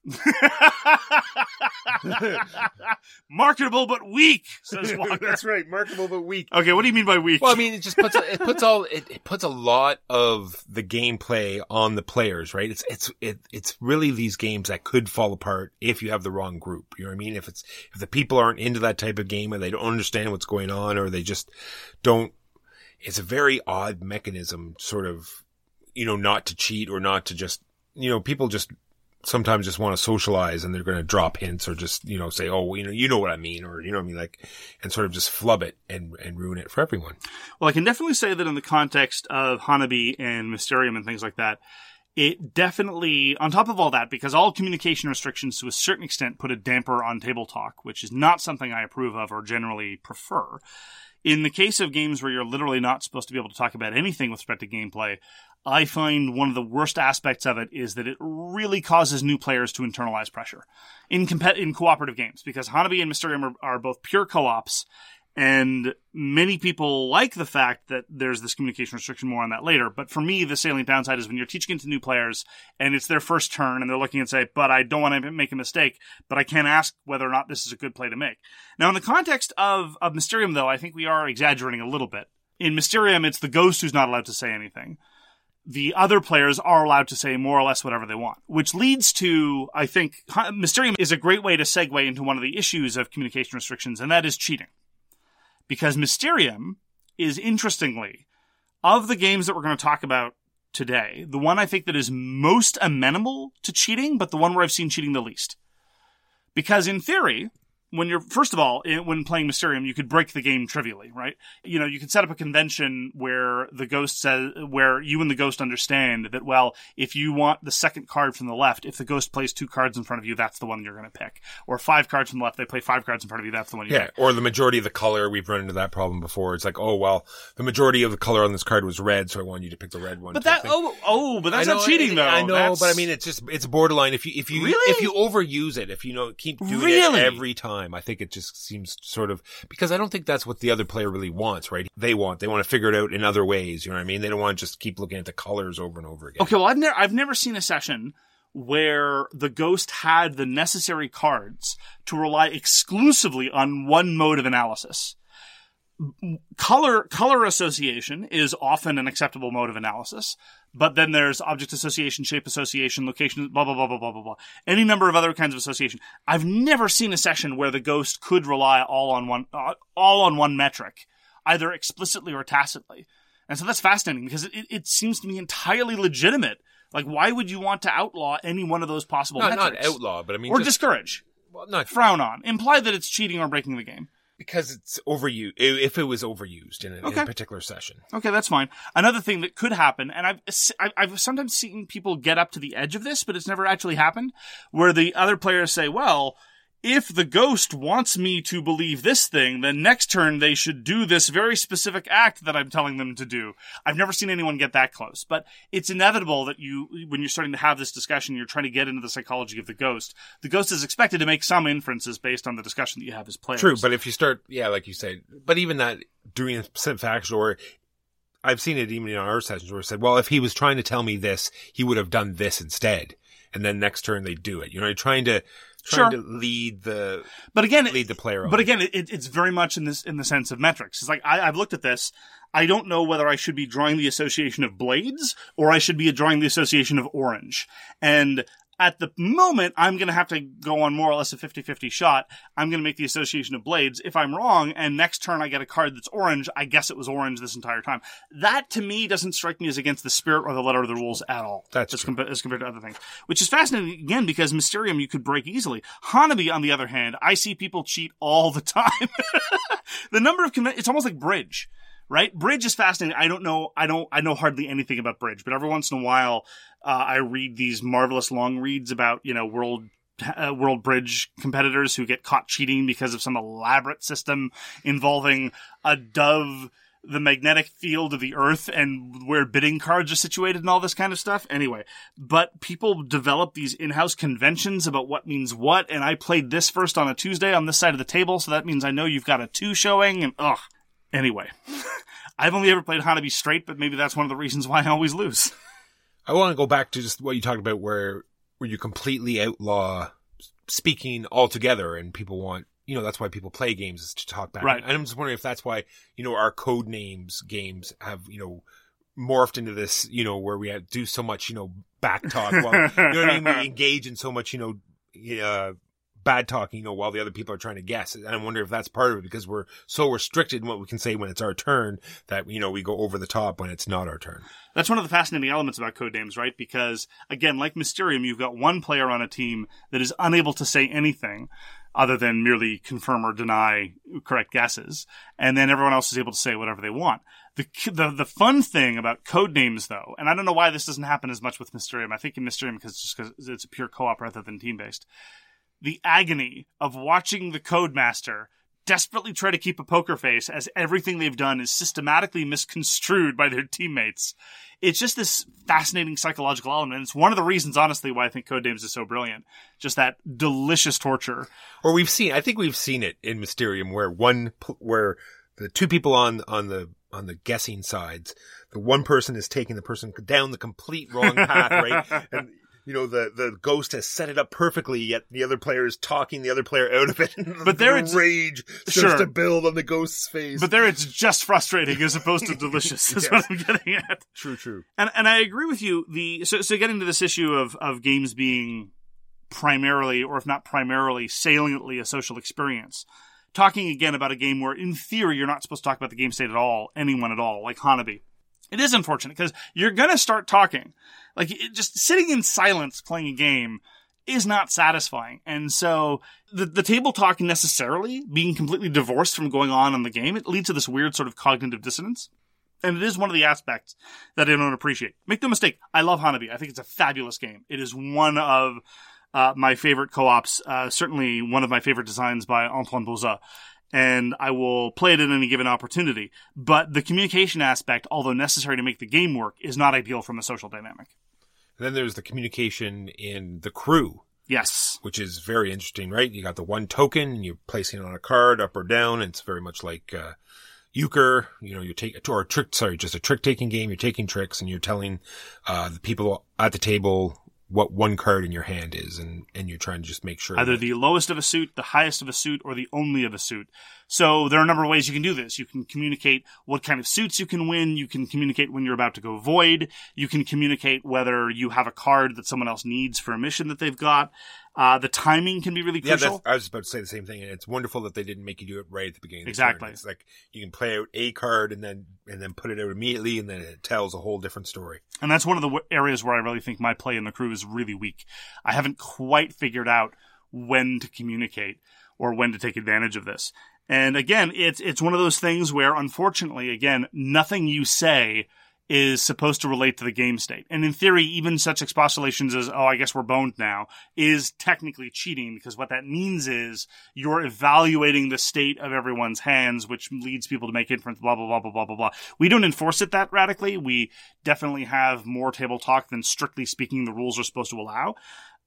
Marketable but weak, says Walker. That's right, marketable but weak. Okay, what do you mean by weak? Well, I mean, it just puts it puts all it, it puts a lot of the gameplay on the players, right? It's it's it, it's really these games that could fall apart if you have the wrong group. You know what I mean? If it's if the people aren't into that type of game and they don't understand what's going on, or they just don't. It's a very odd mechanism, sort of, you know, not to cheat or not to just, you know, people just sometimes just want to socialize and they're going to drop hints or just, you know, say, oh, you know, you know what I mean, or, you know what I mean, like, and sort of just flub it and, and ruin it for everyone. Well, I can definitely say that in the context of Hanabi and Mysterium and things like that, it definitely, on top of all that, because all communication restrictions to a certain extent put a damper on table talk, which is not something I approve of or generally prefer. In the case of games where you're literally not supposed to be able to talk about anything with respect to gameplay, I find one of the worst aspects of it is that it really causes new players to internalize pressure in comp- in cooperative games, because Hanabi and Mysterium are, are both pure co-ops, and many people like the fact that there's this communication restriction. More on that later. But for me, the salient downside is when you're teaching it to new players and it's their first turn and they're looking and say, but I don't want to make a mistake, but I can't ask whether or not this is a good play to make. Now, in the context of, of Mysterium, though, I think we are exaggerating a little bit. In Mysterium, it's the ghost who's not allowed to say anything. The other players are allowed to say more or less whatever they want, which leads to, I think, Mysterium is a great way to segue into one of the issues of communication restrictions, and that is cheating. Because Mysterium is, interestingly, of the games that we're going to talk about today, the one I think that is most amenable to cheating, but the one where I've seen cheating the least. Because in theory, when you're, first of all, when playing Mysterium, you could break the game trivially, right? You know, you could set up a convention where the ghost says, where you and the ghost understand that, well, if you want the second card from the left, if the ghost plays two cards in front of you, that's the one you're going to pick. Or five cards from the left, they play five cards in front of you, that's the one you yeah, pick. Or the majority of the color, we've run into that problem before. It's like, oh, well, the majority of the color on this card was red, so I want you to pick the red one. But that, oh, oh, but that's I know, not cheating, though. I know, that's... but I mean, it's just, it's borderline. If you, if you, Really? if you overuse it, if you know, keep doing Really? it every time, I think it just seems sort of, because I don't think that's what the other player really wants, right? They want, they want to figure it out in other ways, you know what I mean? They don't want to just keep looking at the colors over and over again. Okay, well, I've never, I've never seen a session where the ghost had the necessary cards to rely exclusively on one mode of analysis. Color, color association is often an acceptable mode of analysis, but then there's object association, shape association, location, blah, blah, blah, blah, blah, blah, blah. Any number of other kinds of association. I've never seen a session where the ghost could rely all on one, uh, all on one metric, either explicitly or tacitly. And so that's fascinating because it, it seems to me entirely legitimate. Like, why would you want to outlaw any one of those possible Not, metrics? not outlaw, but I mean, or just, discourage. Well, not Frown on. Imply that it's cheating or breaking the game. because it's overused. If it was overused in a, Okay. in a particular session. Okay, that's fine. Another thing that could happen, and I've I've I've sometimes seen people get up to the edge of this, but it's never actually happened, where the other players say, well, if the ghost wants me to believe this thing, then next turn they should do this very specific act that I'm telling them to do. I've never seen anyone get that close, but it's inevitable that you, when you're starting to have this discussion, you're trying to get into the psychology of the ghost. The ghost is expected to make some inferences based on the discussion that you have as players. True, but if you start, yeah, like you say, but even that doing a factual, or I've seen it even in our sessions where it said, well, if he was trying to tell me this, he would have done this instead. And then next turn they do it. You know, you're trying to, trying Sure. to lead the, But again, lead the player on. But again, it, it's very much in this in the sense of metrics. It's like I, I've looked at this. I don't know whether I should be drawing the association of blades or I should be drawing the association of orange. And at the moment, I'm going to have to go on more or less a fifty-fifty shot. I'm going to make the association of blades. If I'm wrong, and next turn I get a card that's orange, I guess it was orange this entire time. That, to me, doesn't strike me as against the spirit or the letter of the rules at all. That's as, true. compa- as compared to other things. Which is fascinating, again, because Mysterium you could break easily. Hanabi, on the other hand, I see people cheat all the time. The number of conven- it's almost like Bridge. Right? Bridge is fascinating. I don't know, I don't, I know hardly anything about Bridge, but every once in a while, uh, I read these marvelous long reads about, you know, world, uh, world Bridge competitors who get caught cheating because of some elaborate system involving a dove, the magnetic field of the earth, and where bidding cards are situated and all this kind of stuff. Anyway, but people develop these in-house conventions about what means what, and I played this first on a Tuesday on this side of the table, so that means I know you've got a two showing, and ugh. Anyway, I've only ever played Hanabi straight, but maybe that's one of the reasons why I always lose. I want to go back to just what you talked about where, where you completely outlaw speaking altogether and people want, you know, that's why people play games is to talk back. Right. And I'm just wondering if that's why, you know, our code names games have, you know, morphed into this, you know, where we have, do so much, you know, back talk. While, you know what I mean? We engage in so much, you know, uh, bad talking, you know, while the other people are trying to guess. And I wonder if that's part of it, because we're so restricted in what we can say when it's our turn that, you know, we go over the top when it's not our turn. That's one of the fascinating elements about Codenames, right? Because, again, like Mysterium, you've got one player on a team that is unable to say anything other than merely confirm or deny correct guesses, and then everyone else is able to say whatever they want. The the, the fun thing about Codenames, though, and I don't know why this doesn't happen as much with Mysterium. I think in Mysterium, because just because it's a pure co-op rather than team-based, the agony of watching the Codemaster desperately try to keep a poker face as everything they've done is systematically misconstrued by their teammates. It's just this fascinating psychological element. It's one of the reasons, honestly, why I think Codenames is so brilliant. Just that delicious torture. Or we've seen, I think we've seen it in Mysterium where one, where the two people on, on the, on the guessing sides, the one person is taking the person down the complete wrong path, right? And, you know, the, the ghost has set it up perfectly, yet the other player is talking the other player out of it. But there the it's rage sure. starts to build on the ghost's face. But there it's just frustrating as opposed to delicious. That's Yes. what I'm getting at. True, true. And and I agree with you. The so so getting to this issue of of games being primarily, or if not primarily, saliently a social experience. Talking again about a game where, in theory, you're not supposed to talk about the game state at all, anyone at all, like Hanabi. It is unfortunate because you're going to start talking. Like, it, just sitting in silence playing a game is not satisfying. And so the, the table talk necessarily being completely divorced from going on in the game, it leads to this weird sort of cognitive dissonance. And it is one of the aspects that I don't appreciate. Make no mistake, I love Hanabi. I think it's a fabulous game. It is one of uh, my favorite co-ops, uh, certainly one of my favorite designs by Antoine Bauza. And I will play it at any given opportunity. But the communication aspect, although necessary to make the game work, is not ideal from a social dynamic. And then there's the communication in the crew. Yes. Which is very interesting, right? You got the one token, and you're placing it on a card, up or down. And it's very much like uh, euchre. You know, you take or a trick. Sorry, just a trick-taking game. You're taking tricks, and you're telling uh, the people at the table what one card in your hand is, and, and you're trying to just make sure. Either that... the lowest of a suit, the highest of a suit, or the only of a suit. So there are a number of ways you can do this. You can communicate what kind of suits you can win. You can communicate when you're about to go void. You can communicate whether you have a card that someone else needs for a mission that they've got. Uh, the timing can be really Yeah, crucial. that's, I was about to say the same thing, and it's wonderful that they didn't make you do it right at the beginning of the Exactly. turn. It's like you can play out a card and then and then put it out immediately, and then it tells a whole different story. And that's one of the w- areas where I really think my play in the crew is really weak. I haven't quite figured out when to communicate or when to take advantage of this. And again, it's it's one of those things where, unfortunately, again, nothing you say is supposed to relate to the game state. And in theory, even such expostulations as, oh, I guess we're boned now, is technically cheating, because what that means is you're evaluating the state of everyone's hands, which leads people to make inference, blah, blah, blah, blah, blah, blah, blah. We don't enforce it that radically. We definitely have more table talk than, strictly speaking, the rules are supposed to allow.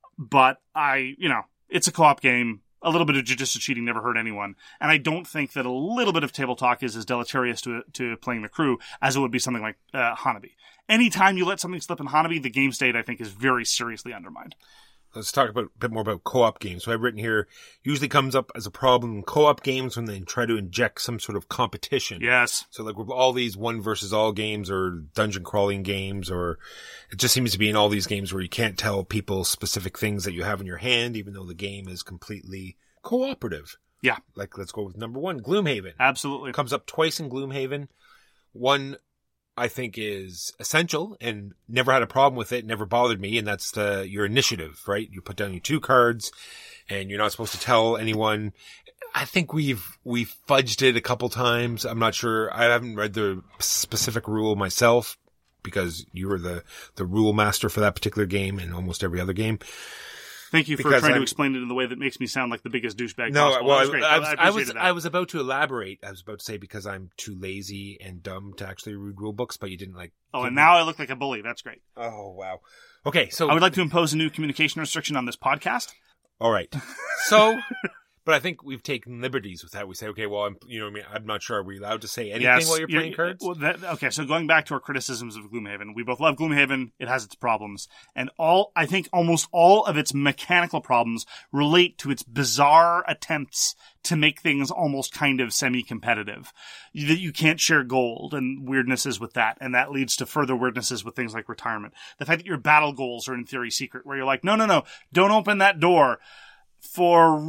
But I, you know, it's a co-op game. A little bit of judicial cheating never hurt anyone. And I don't think that a little bit of table talk is as deleterious to to playing the crew as it would be something like uh, Hanabi. Anytime you let something slip in Hanabi, the game state, I think, is very seriously undermined. Let's talk about, a bit more about co-op games. So I've written here, usually comes up as a problem in co-op games when they try to inject some sort of competition. Yes. So like with all these one versus all games or dungeon crawling games, or it just seems to be in all these games where you can't tell people specific things that you have in your hand, even though the game is completely cooperative. Yeah. Like, let's go with number one, Gloomhaven. Absolutely. It comes up twice in Gloomhaven. One, I think, is essential and never had a problem with it, never bothered me, and that's the, your initiative, right? You put down your two cards and you're not supposed to tell anyone. I think we've, we've fudged it a couple times. I'm not sure. I haven't read the specific rule myself because you were the, the rule master for that particular game and almost every other game. Thank you for Because trying I'm- to explain it in the way that makes me sound like the biggest douchebag No, possible. well, That was great. I, was, I, was, appreciated that. I was about to elaborate. I was about to say because I'm too lazy and dumb to actually read rule books, but you didn't like. Oh, give and me- now I look like a bully. That's great. Oh, wow. Okay, so I would like to impose a new communication restriction on this podcast. all right. So, but I think we've taken liberties with that. We say, okay, well, I'm, you know, what I mean, I'm not sure. Are we allowed to say anything Yes. while you're playing Yeah, cards? Well, that, okay, so going back to our criticisms of Gloomhaven, we both love Gloomhaven. It has its problems. And all, I think almost all of its mechanical problems relate to its bizarre attempts to make things almost kind of semi-competitive. You, that you can't share gold and weirdnesses with that. And that leads to further weirdnesses with things like retirement. The fact that your battle goals are in theory secret, where you're like, no, no, no, don't open that door. for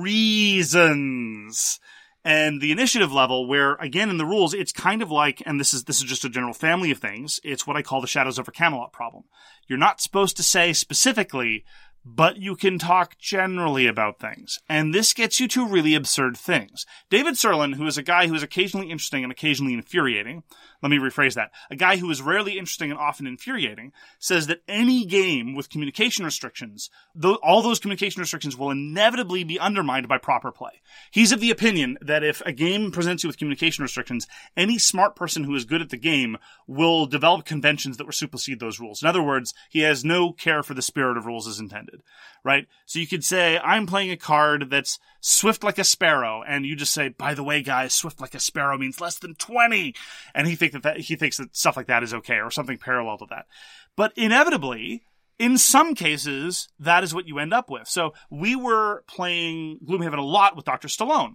reasons. And the initiative level, where, again, in the rules, it's kind of like, and this is this is just a general family of things, it's what I call the Shadows over Camelot problem. You're not supposed to say specifically, but you can talk generally about things. And this gets you to really absurd things. David Serlin, who is a guy who is occasionally interesting and occasionally infuriating, let me rephrase that, a guy who is rarely interesting and often infuriating, says that any game with communication restrictions, th- all those communication restrictions will inevitably be undermined by proper play. He's of the opinion that if a game presents you with communication restrictions, any smart person who is good at the game will develop conventions that will supersede those rules. In other words, he has no care for the spirit of rules as intended. Right? So you could say, I'm playing a card that's swift like a sparrow, and you just say, by the way, guys, swift like a sparrow means less than twenty. And he think that, that he thinks that stuff like that is okay, or something parallel to that. But inevitably, in some cases, that is what you end up with. So we were playing Gloomhaven a lot with Doctor Stallone,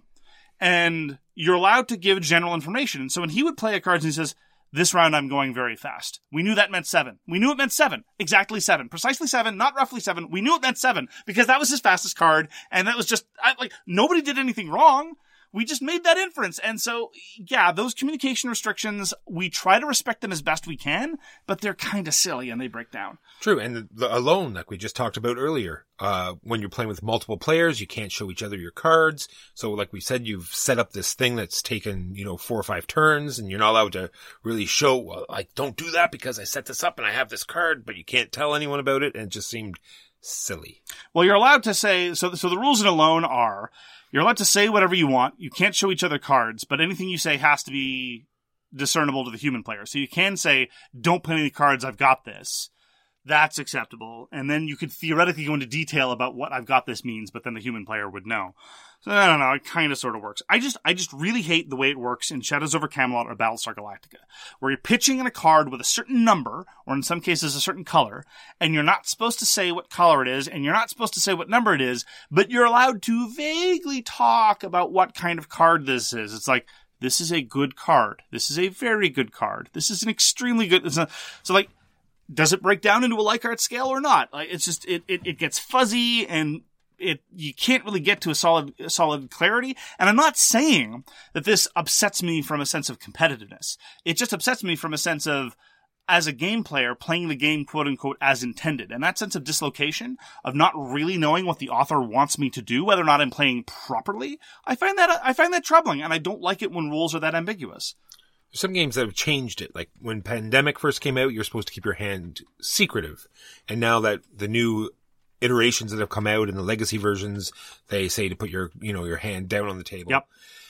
and you're allowed to give general information. And so when he would play a card and he says, this round I'm going very fast. We knew that meant seven. We knew it meant seven. Exactly seven. Precisely seven, not roughly seven. We knew it meant seven because that was his fastest card, and that was just, I, like, nobody did anything wrong. We just made that inference. And so, yeah, those communication restrictions, we try to respect them as best we can, but they're kind of silly and they break down. True. And the, the alone, like we just talked about earlier, uh, when you're playing with multiple players, you can't show each other your cards. So like we said, you've set up this thing that's taken, you know, four or five turns, and you're not allowed to really show, well, I don't do that because I set this up and I have this card, but you can't tell anyone about it. And it just seemed silly. Well, you're allowed to say, so, so the rules in Alone are, you're allowed to say whatever you want. You can't show each other cards, but anything you say has to be discernible to the human player. So you can say, don't play any cards, I've got this. That's acceptable. And then you could theoretically go into detail about what I've got this means, but then the human player would know. So I don't know, it kind of sort of works. I just I just really hate the way it works in Shadows over Camelot or Battlestar Galactica, where you're pitching in a card with a certain number, or in some cases a certain color, and you're not supposed to say what color it is, and you're not supposed to say what number it is, but you're allowed to vaguely talk about what kind of card this is. It's like, this is a good card. This is a very good card. This is an extremely good... It's a, so like, does it break down into a Likert scale or not? Like, it's just, it, it, it gets fuzzy, and it, you can't really get to a solid, a solid clarity. And I'm not saying that this upsets me from a sense of competitiveness. It just upsets me from a sense of, as a game player, playing the game quote unquote as intended. And that sense of dislocation, of not really knowing what the author wants me to do, whether or not I'm playing properly, I find that, I find that troubling. And I don't like it when rules are that ambiguous. Some games that have changed it. Like when Pandemic first came out, you're supposed to keep your hand secretive. And now that the new iterations that have come out in the legacy versions, they say to put your, you know, your hand down on the table. Yep.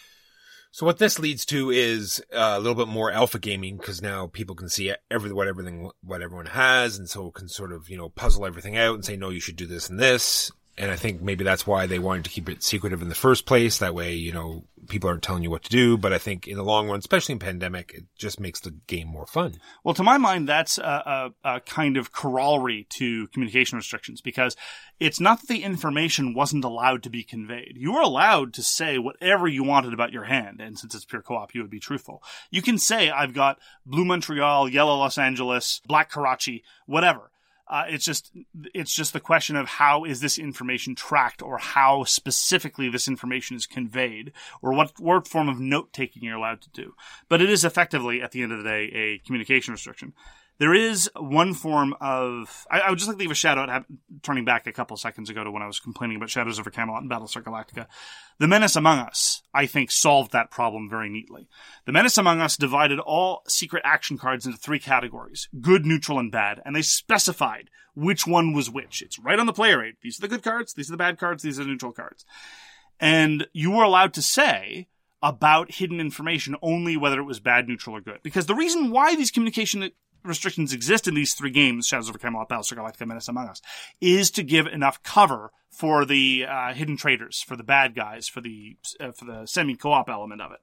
So what this leads to is uh, a little bit more alpha gaming, because now people can see every, what everything, what everyone has, and so can sort of, you know, puzzle everything out and say, no, you should do this and this. And I think maybe that's why they wanted to keep it secretive in the first place. That way, you know, people aren't telling you what to do. But I think in the long run, especially in Pandemic, it just makes the game more fun. Well, to my mind, that's a, a, a kind of corollary to communication restrictions, because it's not that the information wasn't allowed to be conveyed. You were allowed to say whatever you wanted about your hand. And since it's pure co-op, you would be truthful. You can say, I've got blue Montreal, yellow Los Angeles, black Karachi, whatever. Uh, it's just, it's just the question of how is this information tracked, or how specifically this information is conveyed, or what, what form of note-taking you're allowed to do. But it is effectively, at the end of the day, a communication restriction. There is one form of... I, I would just like to leave a shout out, turning back a couple seconds ago to when I was complaining about Shadows over Camelot and Battlestar Galactica. The Menace Among Us, I think, solved that problem very neatly. The Menace Among Us divided all secret action cards into three categories: good, neutral, and bad, and they specified which one was which. It's right on the player aid. These are the good cards, these are the bad cards, these are the neutral cards. And you were allowed to say about hidden information only whether it was bad, neutral, or good. Because the reason why these communication restrictions exist in these three games, Shadows over Camelot, Battlestar Galactica, Menace Among Us, is to give enough cover for the uh, hidden traitors, for the bad guys, for the uh, for the semi-co-op element of it.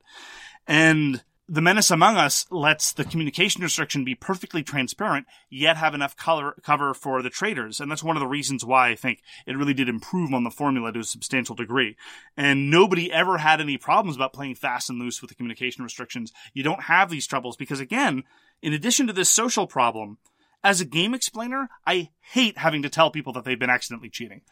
And the Menace Among Us lets the communication restriction be perfectly transparent, yet have enough color, cover for the traitors. And that's one of the reasons why I think it really did improve on the formula to a substantial degree. And nobody ever had any problems about playing fast and loose with the communication restrictions. You don't have these troubles because, again, in addition to this social problem, as a game explainer, I hate having to tell people that they've been accidentally cheating.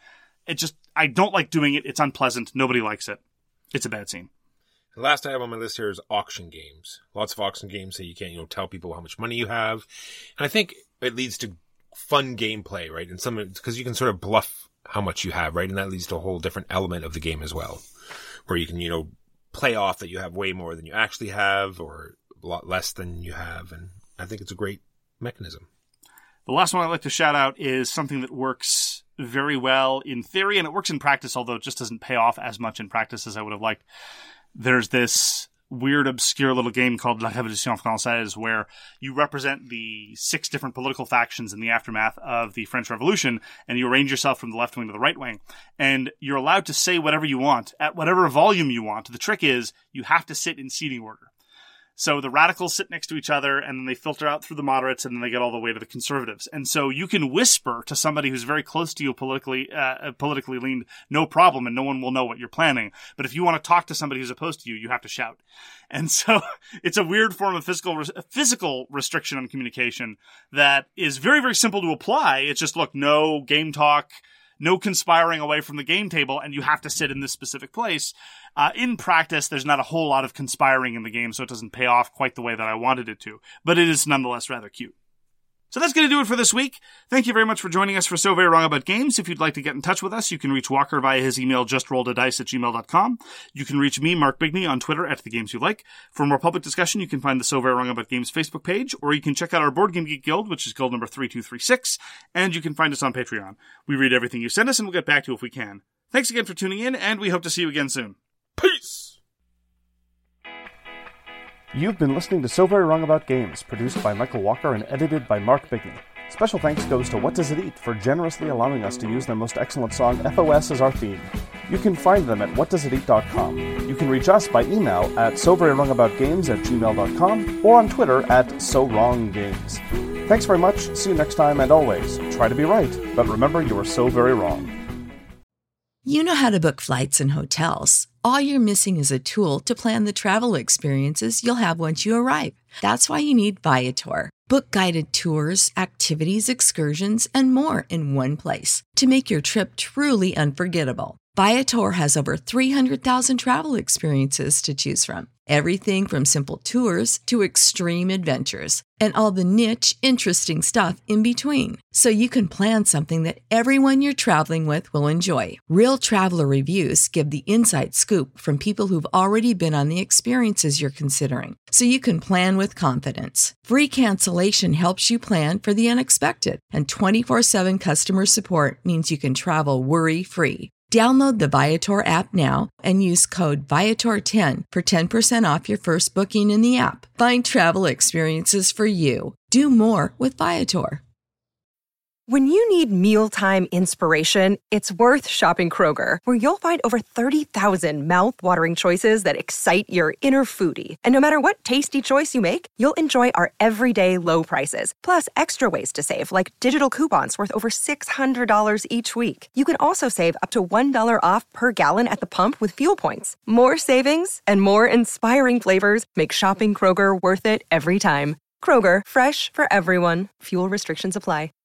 it just, I don't like doing it. It's unpleasant. Nobody likes it. It's a bad scene. The last I have on my list here is auction games. Lots of auction games that you can't, you know, tell people how much money you have. And I think it leads to fun gameplay, right? And some, because you can sort of bluff how much you have, right? And that leads to a whole different element of the game as well, where you can, you know, play off that you have way more than you actually have or a lot less than you have. And I think it's a great mechanism. The last one I'd like to shout out is something that works very well in theory, and it works in practice, although it just doesn't pay off as much in practice as I would have liked. There's this weird, obscure little game called La Révolution Française, where you represent the six different political factions in the aftermath of the French Revolution, and you arrange yourself from the left wing to the right wing. And you're allowed to say whatever you want, at whatever volume you want. The trick is, you have to sit in seating order. So the radicals sit next to each other, and then they filter out through the moderates, and then they get all the way to the conservatives. And so you can whisper to somebody who's very close to you politically, uh, politically leaned, no problem, and no one will know what you're planning. But if you want to talk to somebody who's opposed to you, you have to shout. And so it's a weird form of physical, res- physical restriction on communication that is very, very simple to apply. It's just, look, no game talk, no conspiring away from the game table, and you have to sit in this specific place. Uh, in practice, there's not a whole lot of conspiring in the game, so it doesn't pay off quite the way that I wanted it to. But it is nonetheless rather cute. So that's going to do it for this week. Thank you very much for joining us for So Very Wrong About Games. If you'd like to get in touch with us, you can reach Walker via his email, justrolledadice at gmail dot com. You can reach me, Mark Bigney, on Twitter at The Games You Like. For more public discussion, you can find the So Very Wrong About Games Facebook page, or you can check out our Board Game Geek Guild, which is guild number three two three six, and you can find us on Patreon. We read everything you send us, and we'll get back to you if we can. Thanks again for tuning in, and we hope to see you again soon. Peace! You've been listening to So Very Wrong About Games, produced by Michael Walker and edited by Mark Bigney. Special thanks goes to What Does It Eat for generously allowing us to use their most excellent song, F O S, as our theme. You can find them at what does it eat dot com. You can reach us by email at so very wrong about games at gmail dot com or on Twitter at so wrong games. Thanks very much, see you next time, and always, try to be right, but remember you are so very wrong. You know how to book flights and hotels. All you're missing is a tool to plan the travel experiences you'll have once you arrive. That's why you need Viator. Book guided tours, activities, excursions, and more in one place to make your trip truly unforgettable. Viator has over three hundred thousand travel experiences to choose from. Everything from simple tours to extreme adventures and all the niche, interesting stuff in between. So you can plan something that everyone you're traveling with will enjoy. Real traveler reviews give the inside scoop from people who've already been on the experiences you're considering. So you can plan with confidence. Free cancellation helps you plan for the unexpected. And twenty-four seven customer support means you can travel worry-free. Download the Viator app now and use code Viator ten for ten percent off your first booking in the app. Find travel experiences for you. Do more with Viator. When you need mealtime inspiration, it's worth shopping Kroger, where you'll find over thirty thousand mouth-watering choices that excite your inner foodie. And no matter what tasty choice you make, you'll enjoy our everyday low prices, plus extra ways to save, like digital coupons worth over six hundred dollars each week. You can also save up to one dollar off per gallon at the pump with fuel points. More savings and more inspiring flavors make shopping Kroger worth it every time. Kroger, fresh for everyone. Fuel restrictions apply.